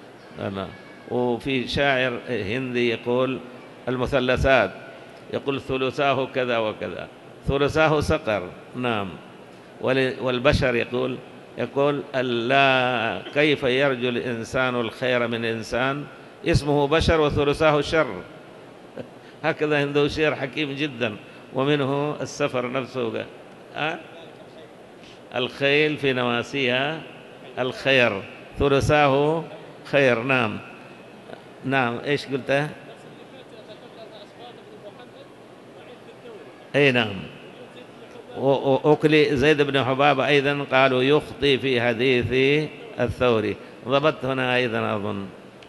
وفي شاعر هندي يقول المثلثات، يقول ثلثاه كذا وكذا، ثلثاه سقر. نعم. والبشر يقول يقول لا كيف يرجو الإنسان الخير من إنسان اسمه بشر وثلثاه الشر. هكذا عنده شعر حكيم جدا. ومنه السفر نفسه الخيل في نواسيها الخير ثلثاه خير. نعم نعم. إيش قلت؟ أي نعم. وأكلي زيد بن حباب أيضا قالوا يخطي في حديث الثوري. ضبطت هنا أيضا أظن.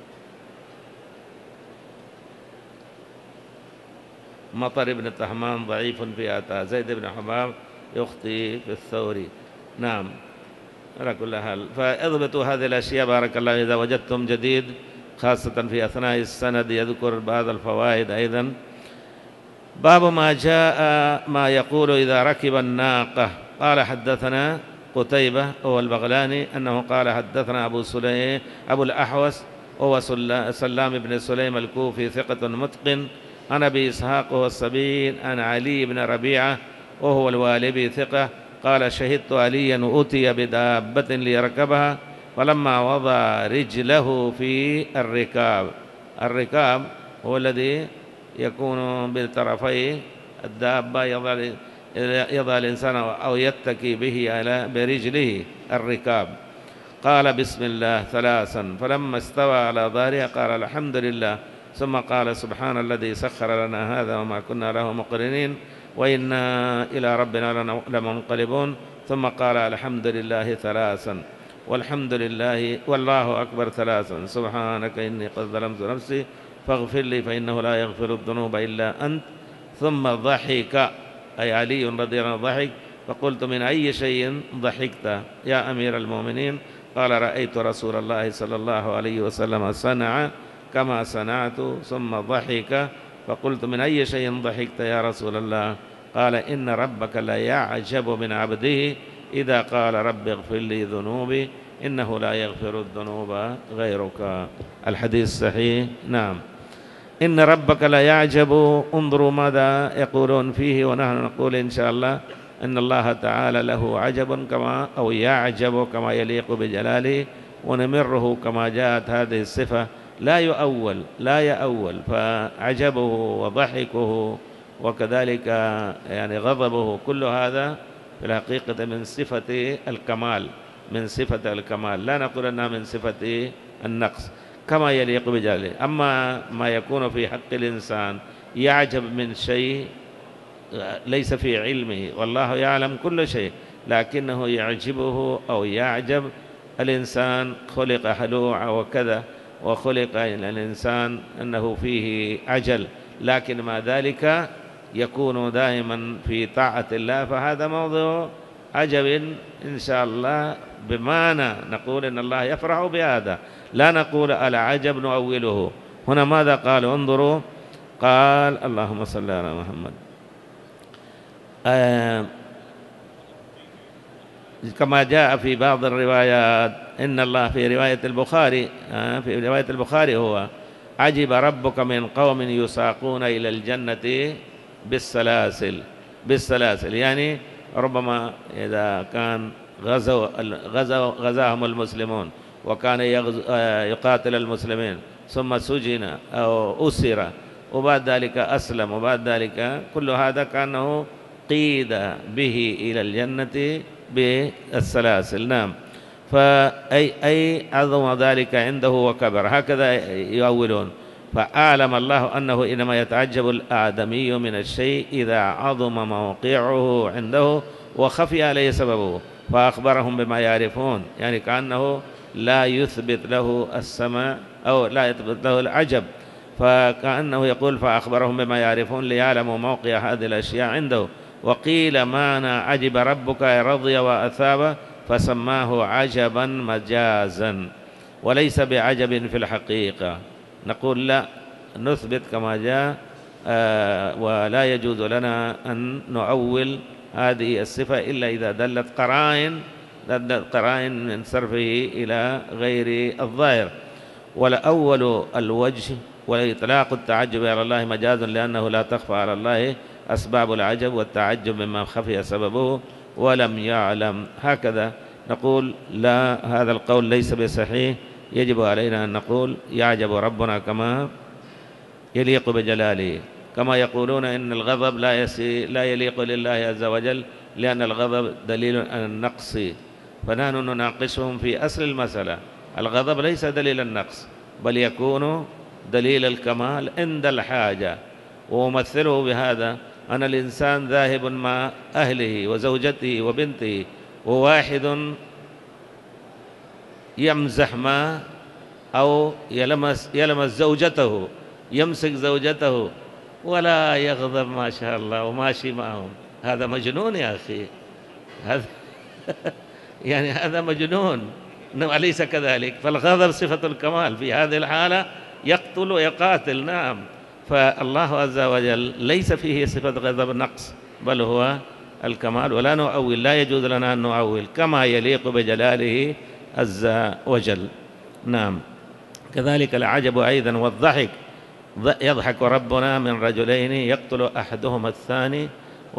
مطر بن طهمان ضعيف في عطاء، زيد بن حباب يخطي في الثوري. نعم. على كل حال فاضبطوا هذه الأشياء بارك الله. إذا وجدتم جديد خاصة في أثناء السند يذكر بعض الفوائد أيضا. باب ما جاء ما يقول إذا ركب الناقة. قال حدثنا قتيبة هو البغلاني أنه قال حدثنا أبو الأحوص هو سلام بن سليم الكوفي ثقة متقن عن أبي إسحاق وهو السبيل عن علي بن ربيعة وهو الوالبي ثقة قال شهدت عليا أتي بدابة ليركبها فلما وضع رجله في الركاب هو الذي يكون بطرفي الدابة يضع الإنسان أو يتكي به برجله الركاب. قال بسم الله ثلاثا فلما استوى على ظهرها قال الحمد لله ثم قال سبحان الذي سخر لنا هذا وما كنا له مقرنين وإنا إلى ربنا لمنقلبون ثم قال الحمد لله ثلاثا والحمد لله والله أكبر ثلاثا سبحانك إني قد ظلمت نفسي فاغفر لي فإنه لا يغفر الذنوب إلا أنت. ثم ضحك أي علي رضي الله عنه ضحك فقلت من أي شيء ضحكت يا أمير المؤمنين؟ قال رأيت رسول الله صلى الله عليه وسلم صنع كما صنعت. ثم ضحك فقلت من أي شيء ضحكت يا رسول الله؟ قال إن ربك لا يعجب من عبده إذا قال رب اغفر لي ذنوبي إنه لا يغفر الذنوب غيرك. الحديث صحيح. نعم. إن ربك لا يعجب. انظروا ماذا يقولون فيه ونحن نقول إن شاء الله أن الله تعالى له عجب كما أو يعجب كما يليق بجلاله ونمره كما جاءت هذه الصفة لا يؤول فعجبه وضحكه وكذلك يعني غضبه كل هذا في الحقيقة من صفة الكمال لا نقول أنها من صفة النقص كما يليق بجلاله. أما ما يكون في حق الإنسان يعجب من شيء ليس في علمه والله يعلم كل شيء لكنه يعجبه أو يعجب الإنسان خلق هلوعا وكذا وخلق الإنسان أنه فيه عجل لكن مع ذلك يكون دائما في طاعة الله فهذا موضوع عجب إن شاء الله بمعنى نقول إن الله يفرح بهذا لا نقول العجب نؤوله. هنا ماذا قال؟ انظروا قال اللهم صل على محمد كما جاء في بعض الروايات إن الله في رواية البخاري هو عجب ربك من قوم يساقون إلى الجنة بالسلاسل يعني ربما إذا كان غزاهم المسلمون وكان يقاتل المسلمين ثم سجن أو أسر وبعد ذلك أسلم وبعد ذلك كل هذا كأنه قيد به إلى الجنة بالسلاسل. نعم. فأي عظم ذلك عنده وكبر هكذا يؤولون. فأعلم الله أنه إنما يتعجب الآدمي من الشيء إذا عظم موقعه عنده وخفي عليه سببه فأخبرهم بما يعرفون يعني كأنه لا يثبت له السمع أو لا يثبت له العجب فكأنه يقول فأخبرهم بما يعرفون ليعلموا موقع هذه الأشياء عنده. وقيل معنى عجب ربك رضي وأثاب فسماه عجبا مجازا وليس بعجب في الحقيقة. نقول لا نثبت كما جاء ولا يجوز لنا أن نؤول هذه الصفة إلا إذا دلت قرائن من صرفه إلى غير الظاهر. والأول الوجه وإطلاق التعجب على الله مجاز لأنه لا تخفى على الله أسباب العجب والتعجب مما خفي سببه ولم يعلم. هكذا نقول لا، هذا القول ليس بصحيح، يجب علينا أن نقول يعجب ربنا كما يليق بجلاله. كما يقولون إن الغضب لا يليق لله عز وجل لأن الغضب دليل على النقص، فنحن نناقشهم في أصل المسألة. الغضب ليس دليل النقص، بل يكون دليل الكمال عند الحاجة. وأمثله بهذا: أن الإنسان ذاهب مع أهله وزوجته وبنته، وواحد يمزح ما أو يلمس زوجته، يمسك زوجته ولا يغضب ما شاء الله وماشي معهم، هذا مجنون يا أخي، هذا يعني هذا مجنون، أليس كذلك؟ فالغضب صفة الكمال، في هذه الحالة يقتل ويقاتل. نعم، فالله عز وجل ليس فيه صفة غضب نقص، بل هو الكمال، ولا نؤول، لا يجوز لنا أن نؤول، كما يليق بجلاله عز وجل. نعم. كذلك العجب أيضا والضحك، يضحك ربنا من رجلين يقتل أحدهما الثاني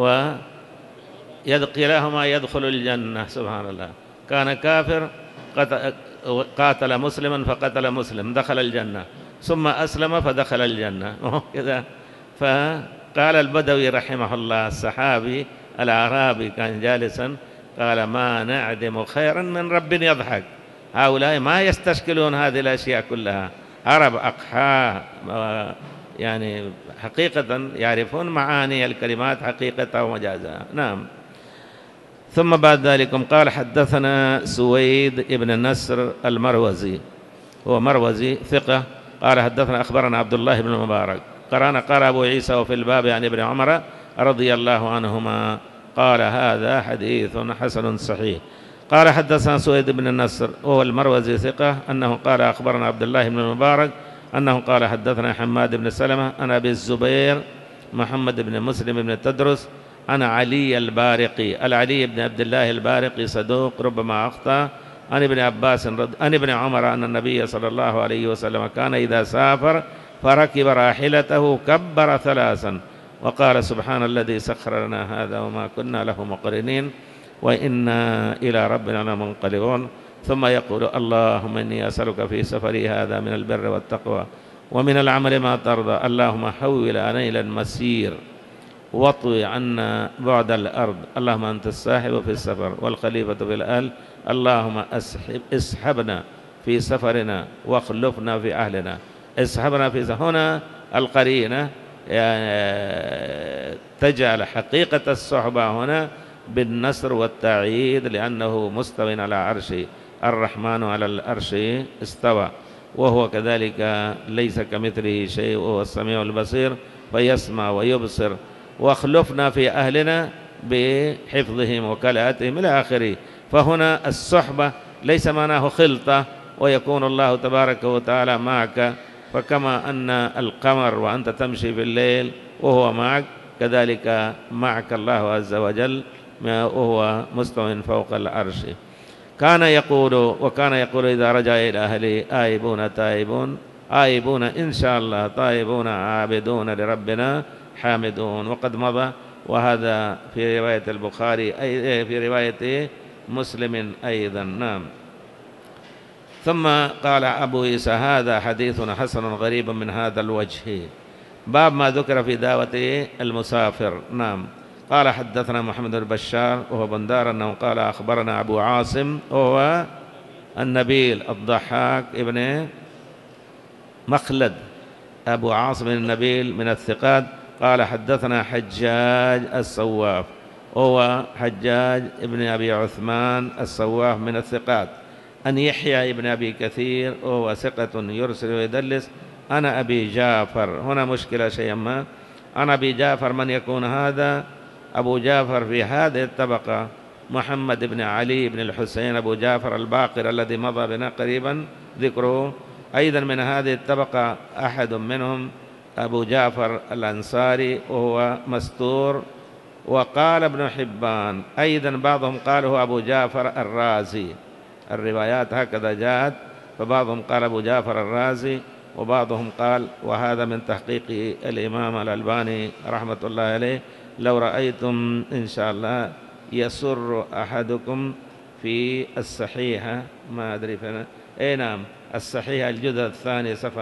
وكلاهما يدخل الجنة. سبحان الله، كان كافر قاتل مسلما فقتل مسلم دخل الجنة، ثم أسلم فدخل الجنة كذا. فقال البدوي رحمه الله، الصحابي الأعرابي كان جالسا، قال: ما نعدم خيرا من رب يضحك. هؤلاء ما يستشكلون هذه الأشياء كلها، عرب أقحاء، يعني حقيقة يعرفون معاني الكلمات حقيقة ومجازها. نعم. ثم بعد ذلك قال: حدثنا سويد ابن النصر المروزي، هو مروزي ثقة، قال: حدثنا أخبرنا عبد الله بن المبارك قال أبو عيسى: وفي الباب عن ابن عمر رضي الله عنهما، قال: هذا حديث حسن صحيح. قال: حدثنا سويد بن النصر وهو المروزي ثقة، أنه قال: أخبرنا عبد الله بن المبارك أنه قال: حدثنا حماد بن سلمة عن أبي الزبير محمد بن مسلم بن تدرس عن علي البارقي، العلي بن عبد الله البارقي صدوق ربما أخطأ، عن ابن عباس عن ابن عمر أن النبي صلى الله عليه وسلم كان إذا سافر فركب راحلته كبر ثلاثا وقال: سبحان الذي سخر لنا هذا وما كنا له مقرنين وإنا إلى ربنا لمنقلبون. ثم يقول: اللهم إني أسألك في سفري هذا من البر والتقوى ومن العمل ما ترضى، اللهم حول علينا المسير واطوي عنا بعد الأرض، اللهم أنت الصاحب في السفر والخليفة في الأهل، اللهم اسحبنا في سفرنا واخلفنا في أهلنا. اسحبنا في هنا القرينة تجعل حقيقة الصحبة هنا بالنصر والتعييد، لأنه مستوٍ على عرشه، الرحمن على العرش استوى، وهو كذلك ليس كمثله شيء وهو السميع البصير، فيسمع ويبصر. واخلفنا في أهلنا بحفظهم وكلاءتهم إلى آخره. فهنا الصحبة ليس معناه خلطة ويكون الله تبارك وتعالى معك، فكما أن القمر وأنت تمشي في الليل وهو معك، كذلك معك الله عز وجل وهو مستوٍ فوق العرش. كان يقول إذا رجع إلى أهله: آيبون تائبون، آيبون إن شاء الله، تائبون عابدون لربنا حامدون. وقد مضى، وهذا في رواية البخاري أي في رواية مسلم أيضا. نعم. ثم قال أبو عيسى: هذا حديث حسن غريب من هذا الوجه. باب ما ذكر في دعوة المسافر. نعم. قال: حدثنا محمد بن بشار وهو بندار أنه قال: أخبرنا أبو عاصم وهو النبيل الضحاك ابن مخلد، أبو عاصم النبيل من الثقات، قال: حدثنا حجاج الصواف وهو حجاج ابن أبي عثمان الصواف من الثقات، أن يحيى ابن أبي كثير وهو ثقة يرسل ويدلس، أنا أبي جعفر. هنا مشكلة شيئا ما، أنا أبي جعفر من يكون هذا؟ أبو جعفر في هذه الطبقة محمد بن علي بن الحسين أبو جعفر الباقر الذي مضى بنا قريبا ذكره، أيضا من هذه الطبقة أحد منهم أبو جعفر الأنصاري وهو مستور. وقال ابن حبان أيضا، بعضهم قال هو أبو جعفر الرازي، الروايات هكذا جاءت، فبعضهم قال أبو جعفر الرازي وبعضهم قال، وهذا من تحقيق الإمام الألباني رحمة الله عليه: لو رأيتم إن شاء الله يسر أحدكم في الصحيحة، ما أدري فين، أي نعم، الصحيحة الجزء الثاني صفحة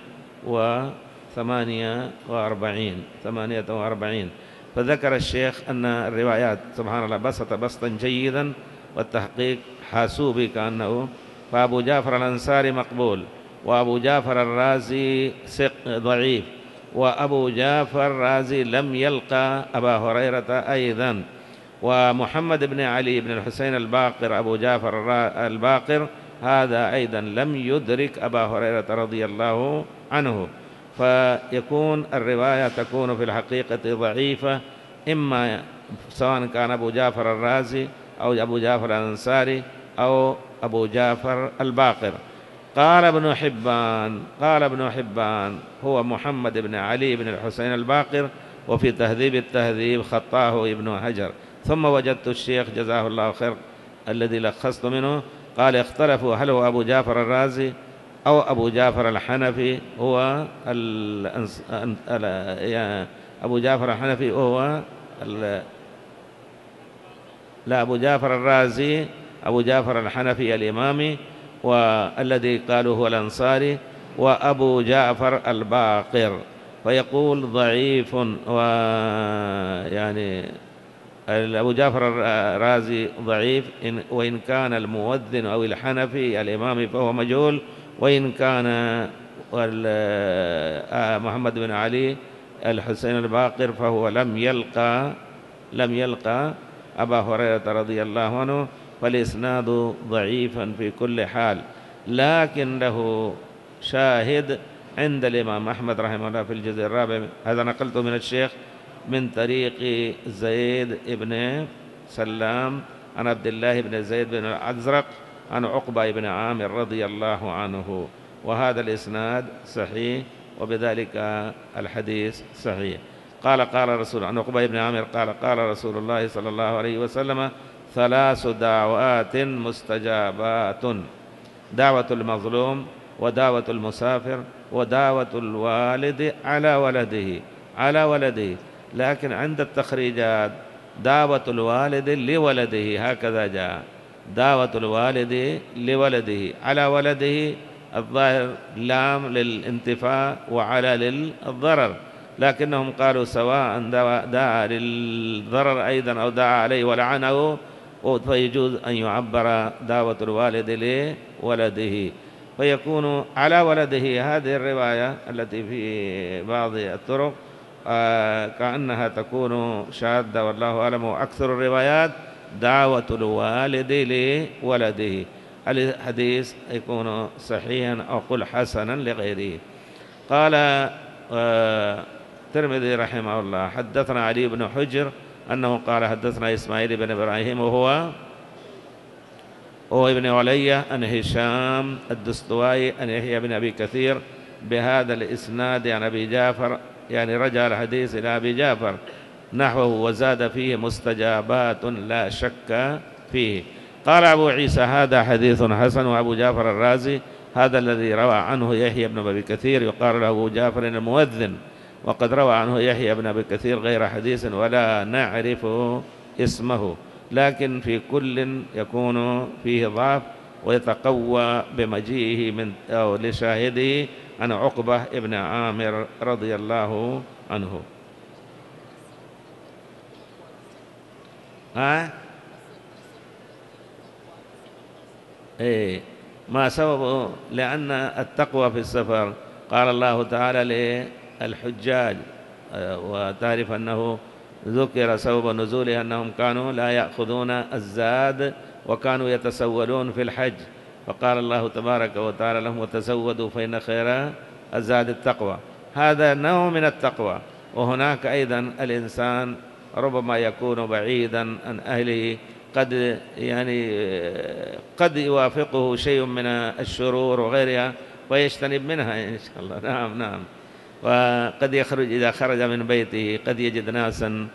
148. فذكر الشيخ أن الروايات سبحان الله بسط بسطا جيدا، والتحقيق حاسوبي كأنه. فأبو جعفر الأنصاري مقبول، وأبو جعفر الرازي ضعيف، وأبو جعفر الرازي لم يلقى أبا هريرة أيضا. ومحمد بن علي بن الحسين الباقر أبو جعفر الباقر هذا أيضا لم يدرك أبا هريرة رضي الله عنه. فيكون الرواية تكون في الحقيقة ضعيفة، إما سواء كان أبو جعفر الرازي أو أبو جعفر الأنصاري أو أبو جعفر الباقر. قال ابن حبان هو محمد بن علي بن الحسين الباقر، وفي تهذيب التهذيب خطاه ابن حجر. ثم وجدت الشيخ جزاه الله خير الذي لخصت منه قال اختلفوا هل هو أبو جعفر الرازي أو أبو جعفر الحنفي. هو أبو جعفر الحنفي هو لا، أبو جعفر الرازي أبو جعفر الحنفي الإمامي، والذي قالوا هو الأنصاري، وأبو جعفر الباقر. فيقول ضعيف، ويعني أبو جعفر الرازي ضعيف، وإن كان المؤذن أو الحنفي الإمامي فهو مجهول، وإن كان محمد بن علي الحسين الباقر فهو لم يلقى أبا هريرة رضي الله عنه، فالإسناد ضعيفا في كل حال، لكن له شاهد عند الإمام أحمد رحمه الله في الجزء الرابع. هذا نقلته من الشيخ من طريق زيد بن سلام عن عبد الله بن زيد بن الأزرق عن عقبة بن عامر رضي الله عنه، وهذا الإسناد صحيح، وبذلك الحديث صحيح. قال رسول عن عقبة بن عامر قال رسول الله صلى الله عليه وسلم: 3 دعوات مستجابات: دعوة المظلوم، ودعوة المسافر، ودعوة الوالد على ولده. لكن عند التخريجات دعوة الوالد لولده، هكذا جاء، دعوة الوالد لولده. على ولده الظاهر لام للانتفاع وعلى للضرر، لكنهم قالوا سواء دعا للضرر أيضا أو دعا عليه ولعنه، فيجوز أن يعبر دعوة الوالد لولده، فيكون على ولده. هذه الرواية التي في بعض الطرق كأنها تكون شاذة والله أعلم، وأكثر الروايات دعوة الوالد لولده. الحديث يكون صحيحا أو قل حسنا لغيره. قال الترمذي رحمه الله: حدثنا علي بن حجر أنه قال حدثنا إسماعيل بن إبراهيم وهو ابن علية عن هشام الدستوائي عن يحيى بن أبي كثير بهذا الإسناد عن أبي جعفر، يعني رجع الحديث إلى أبي جعفر نحوه، وزاد فيه مستجابات لا شك فيه. قال أبو عيسى: هذا حديث حسن. وأبو جعفر الرازي هذا الذي روى عنه يحيى بن أبي كثير يقال له أبو جعفر المؤذن، وقد روى عنه يحيى بن أبي كثير غير حديث ولا نعرف اسمه، لكن في كل يكون فيه ضعف ويتقوى بمجيئه من أو لشاهده عن عقبة ابن عامر رضي الله عنه. ما سببه؟ لأن التقوى في السفر قال الله تعالى للحجاج، وتعرف أنه ذكر سبب نزوله أنهم كانوا لا يأخذون الزاد وكانوا يتسولون في الحج، فقال الله تبارك وتعالى لهم: وتزودوا فإن خير الزاد التقوى. هذا نوع من التقوى. وهناك أيضا الإنسان ربما يكون بعيدا عن أهله، قد يوافقه شيء من الشرور وغيرها ويجتنب منها إن شاء الله. نعم. وقد يخرج إذا خرج من بيته قد يجد ناسا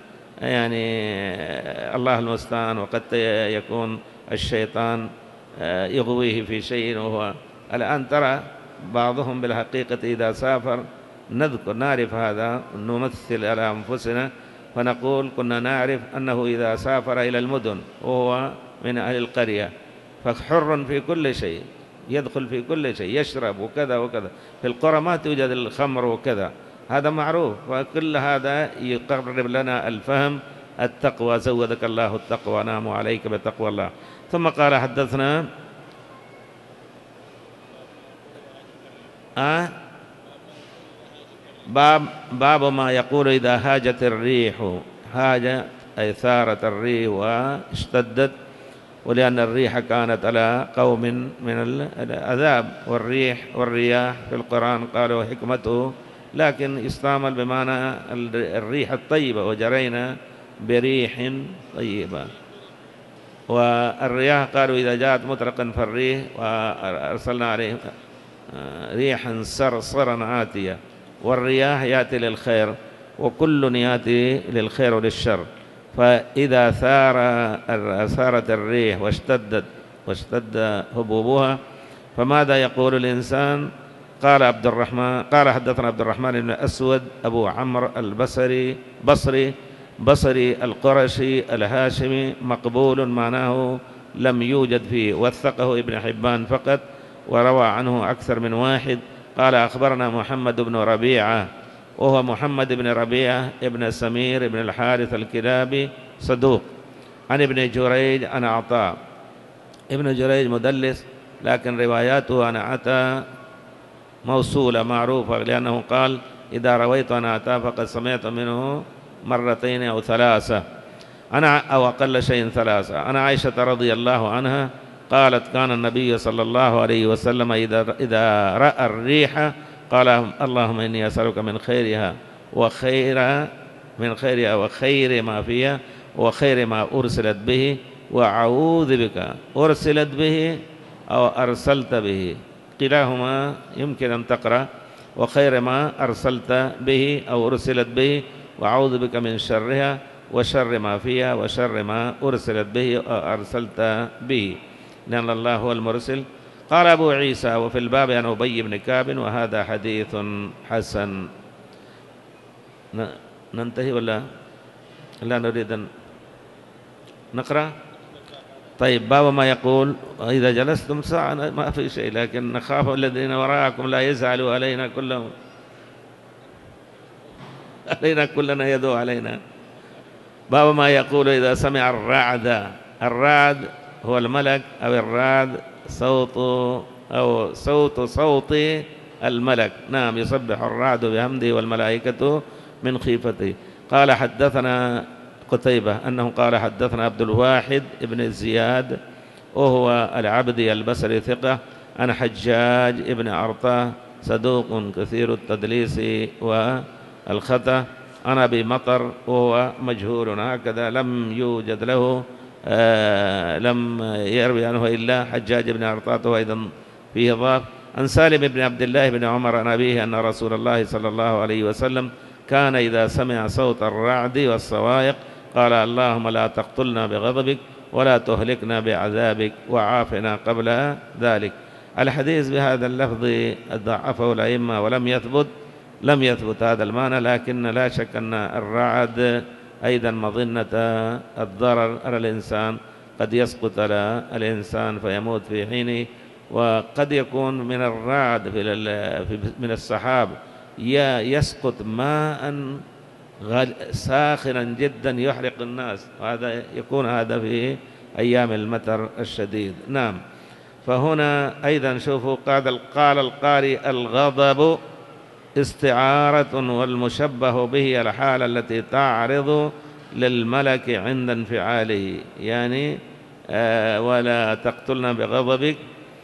الله المستعان، وقد يكون الشيطان يغويه في شيء. وهو الآن ترى بعضهم بالحقيقة إذا سافر نعرف هذا، نمثل على أنفسنا فنقول كنا نعرف أنه إذا سافر إلى المدن وهو من أهل القرية فحر في كل شيء، يدخل في كل شيء، يشرب وكذا وكذا. في القرى ما توجد الخمر وكذا، هذا معروف. وكل هذا يقرب لنا الفهم التقوى. زودك الله التقوى، نام عليك بتقوى الله. ثم قال حدثنا باب ما يقول إذا هاجت الريح. هاج أي ثارت الريح واشتدت، ولأن الريح كانت على قوم من العذاب. والريح والرياح في القرآن قالوا حكمته، لكن يستعمل بمعنى الريح الطيبة، وجرينا بريح طيبة. والرياح قالوا إذا جاءت مطلقا فالريح، وأرسلنا عليهم ريحا صرصرا عاتية. والرياح يأتي للخير، وكل يأتي للخير وللشر. فإذا ثارت الريح واشتد هبوبها، فماذا يقول الإنسان؟ قال حدثنا عبد الرحمن بن أسود أبو عمرو بصري القرشي الهاشمي، مقبول معناه لم يوجد فيه، وثقه ابن حبان فقط، وروى عنه أكثر من واحد. قال أخبرنا محمد بن ربيعة، وهو محمد بن ربيعة ابن سمير بن الحارث الكلابي صدوق، عن ابن جريج عن عطاء. ابن جريج مدلس، لكن رواياته عن عطاء موصولة معروفة، لأنه قال إذا رويت عن عطاء فقد سمعت منه مرتين أو ثلاثة، أو أقل شيء ثلاثة. عن عائشة رضي الله عنها قالت كان النبي صلى الله عليه وسلم إذا رأى الريح قال اللهم إني أسألك من خيرها وخير ما فيها وخير ما أرسلت به، وأعوذ بك أرسلت به أو أرسلت به، كلاهما يمكن أن تقرأ وخير ما أرسلت به أو أرسلت به، وأعوذ بك من شرها وشر ما فيها وشر ما أرسلت به أو أرسلت به، لأن الله هو المرسل. قال أبو عيسى وفي الباب عن أبي بن كعب وهذا حديث حسن. ننتهي ولا لا نريد أن نقرأ؟ طيب، باب ما يقول إذا جلستم ساعة ما في شيء، لكن نخاف الذين وراءكم لا يزعلوا علينا كلنا يدعو علينا. باب ما يقول إذا سمع الرعد. الرعد هو الملك، أو الرعد صوت الملك. نعم، يسبح الرعد بحمده والملائكة من خيفته. قال حدثنا قتيبة أنه قال حدثنا عبد الواحد ابن زياد وهو العبدي البصري ثقة، عن حجاج ابن أرطاه صدوق كثير التدليس والخطأ، عن أبي مطر وهو مجهول، هكذا لم يوجد له لم يروي عنه إلا حجاج بن أرطاه، أيضا فيه ضعف. عن سالم بن عبد الله بن عمر عن أبيه أن رسول الله صلى الله عليه وسلم كان إذا سمع صوت الرعد والصواعق قال اللهم لا تقتلنا بغضبك ولا تهلكنا بعذابك وعافنا قبل ذلك. الحديث بهذا اللفظ ضعفه الأئمة ولم يثبت هذا المعنى، لكن لا شك أن الرعد أيضا مظنة الضرر على الإنسان، قد يسقط على الإنسان فيموت في حينه. وقد يكون من الرعد من السحاب يسقط ماء ساخنا جدا يحرق الناس، وهذا يكون في أيام المطر الشديد. نعم. فهنا أيضا شوفوا قال القارئ الغضب استعارة، والمشبه به الحالة التي تعرض للملك عند انفعاله، يعني ولا تقتلنا بغضبك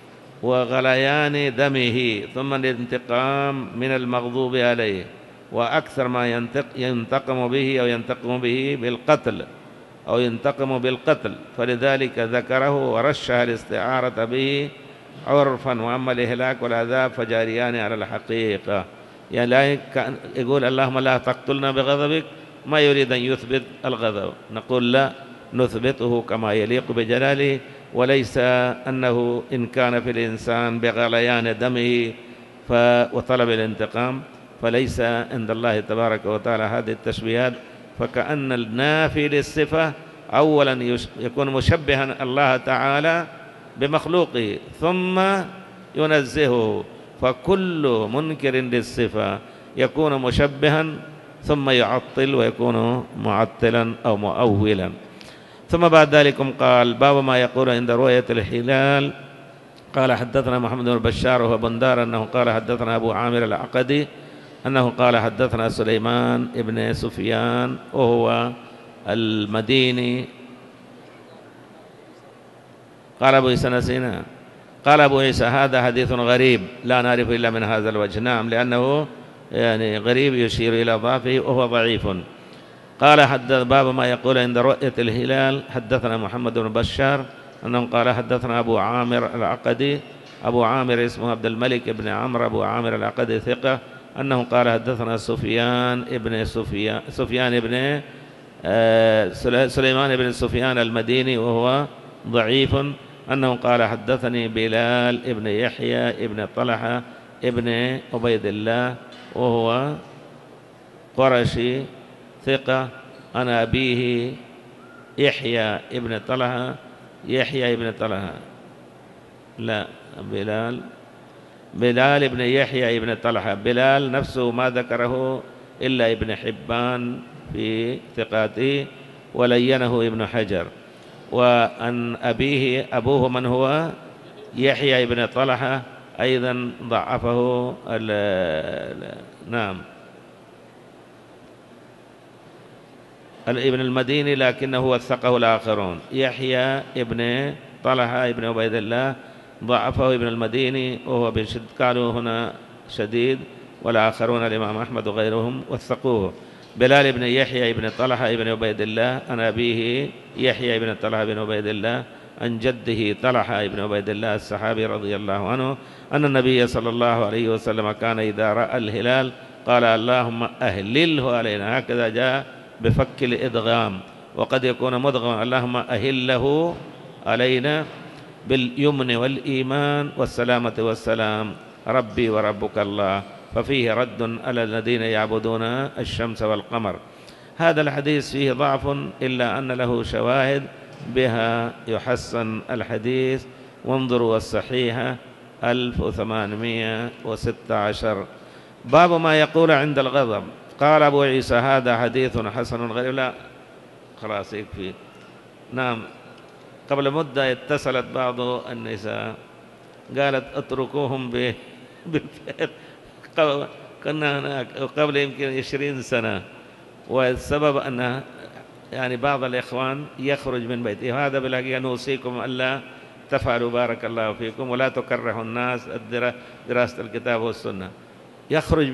وغليان دمه، ثم الانتقام من المغضوب عليه، وأكثر ما ينتقم به بالقتل أو ينتقم بالقتل، فلذلك ذكره ورشح الاستعارة به عرفا، وأما الإهلاك والعذاب فجاريان على الحقيقة. يعني لا يقول اللهم لا تقتلنا بغضبك، ما يريد أن يثبت الغضب، نقول لا، نثبته كما يليق بجلاله، وليس أنه إن كان في الإنسان بغليان دمه وطلب الانتقام، فليس عند الله تبارك وتعالى هذه التشبيهات، فكأن النافي للصفة أولا يكون مشبها الله تعالى بمخلوقه ثم ينزهه، فكل منكر للصفة يكون مشبها ثم يعطل ويكون معطلا أو مؤولا. ثم بعد ذلك قال: باب ما يقول عند رؤية الهلال. قال: حدثنا محمد بن بشار وهو بندار أنه قال: حدثنا أبو عامر العقدي أنه قال: حدثنا سليمان بن سفيان وهو المديني. قال أبو عيسى نسينا. قال أبو عيسى: هذا حديث غريب لا نعرف إلا من هذا الوجه. نعم، لأنه يعني غريب يشير إلى ضعفه وهو ضعيف. قال: حدث باب ما يقول عند رؤية الهلال. حدثنا محمد بن بشار أنه قال: حدثنا أبو عامر العقدي. أبو عامر اسمه عبد الملك بن عمرو أبو عامر العقدي ثقة. أنه قال: حدثنا سفيان بن سليمان بن سفيان المديني وهو ضعيف. أنه قال: حدثني بلال ابن يحيى ابن طلحة ابن عبيد الله وهو قرشي ثقة. عن أبيه يحيى ابن طلحة لا بلال ابن يحيى ابن طلحة. بلال نفسه ما ذكره إلا ابن حبان في ثقاته ولينه ابن حجر. وأن أبوه من هو يحيى ابن طلحة أيضا ضعفه نعم ابن المديني، لكنه وثقه الآخرون. يحيى ابن طلحة ابن عبيد الله ضعفه ابن المديني وهو بشد، قالوا هنا شديد، والآخرون الإمام أحمد وغيرهم وثقوه. بلال بن يحيى بن طلحة بن عبيد الله عن أبيه يحيى بن طلحة بن عبيد الله عن جده طلحة بن عبيد الله الصحابي رضي الله عنه أن النبي صلى الله عليه وسلم كان إذا رأى الهلال قال: اللهم أهلله علينا. هكذا جاء بفك الإدغام، وقد يكون مدغما: اللهم أهله علينا باليمن والإيمان والسلامة والسلام، ربي وربك الله. ففيه رد على الذين يعبدون الشمس والقمر. هذا الحديث فيه ضعف إلا أن له شواهد بها يحسن الحديث. وانظروا الصحيحة 1816. باب ما يقول عند الغضب. قال أبو عيسى: هذا حديث حسن غريب. لا خلاص يكفي. نعم، قبل مدة اتصلت بعض النساء قالت: اتركوهم بالفعل. كنا هناك قبل يمكن 20 سنة، والسبب أن يعني بعض الإخوان يخرج من بيته. هذا بالحقيقة نوصيكم ألا تفعلوا بارك الله فيكم، ولا تكرهوا الناس دراسة الكتاب والسنة. يخرج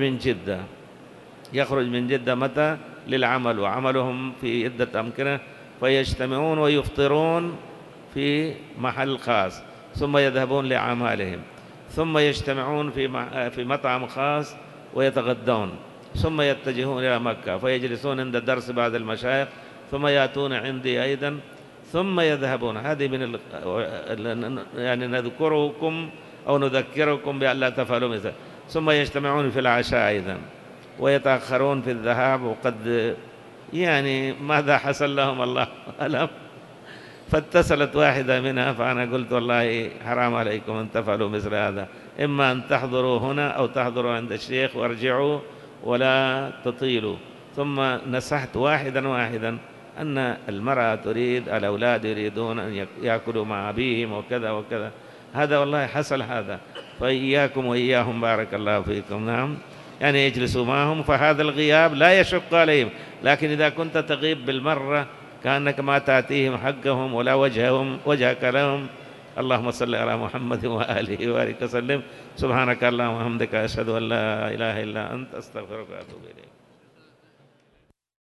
من جدة متى؟ للعمل، وعملهم في عدة أمكنة، فيجتمعون ويفطرون في محل خاص، ثم يذهبون لأعمالهم، ثم يجتمعون في مطعم خاص ويتغدون، ثم يتجهون إلى مكة فيجلسون عند درس بعض المشايخ، ثم يأتون عندي أيضا، ثم يذهبون. هذه من يعني نذكركم أو نذكركم بأن لا تفعلوا مثل. ثم يجتمعون في العشاء أيضا ويتأخرون في الذهاب، وقد يعني ماذا حصل لهم الله أعلم. فاتصلت واحدة منها، فأنا قلت: والله حرام عليكم أن تفعلوا مثل هذا، إما أن تحضروا هنا أو تحضروا عند الشيخ وارجعوا ولا تطيلوا. ثم نصحت واحدا أن المرأة تريد، الأولاد يريدون أن يأكلوا مع أبيهم وكذا وكذا. هذا والله حصل هذا، فإياكم وإياهم بارك الله فيكم. نعم، يعني يجلسوا معهم، فهذا الغياب لا يشق عليهم. لكن إذا كنت تغيب بالمرة كأنك ما تأتيهم حقهم ولا وجهك لهم. اللهم صل على محمد وآله وبارك وسلم. سبحانك اللهم وبحمدك، أشهد أن لا إله إلا أنت، أستغفرك وأتوب إليك.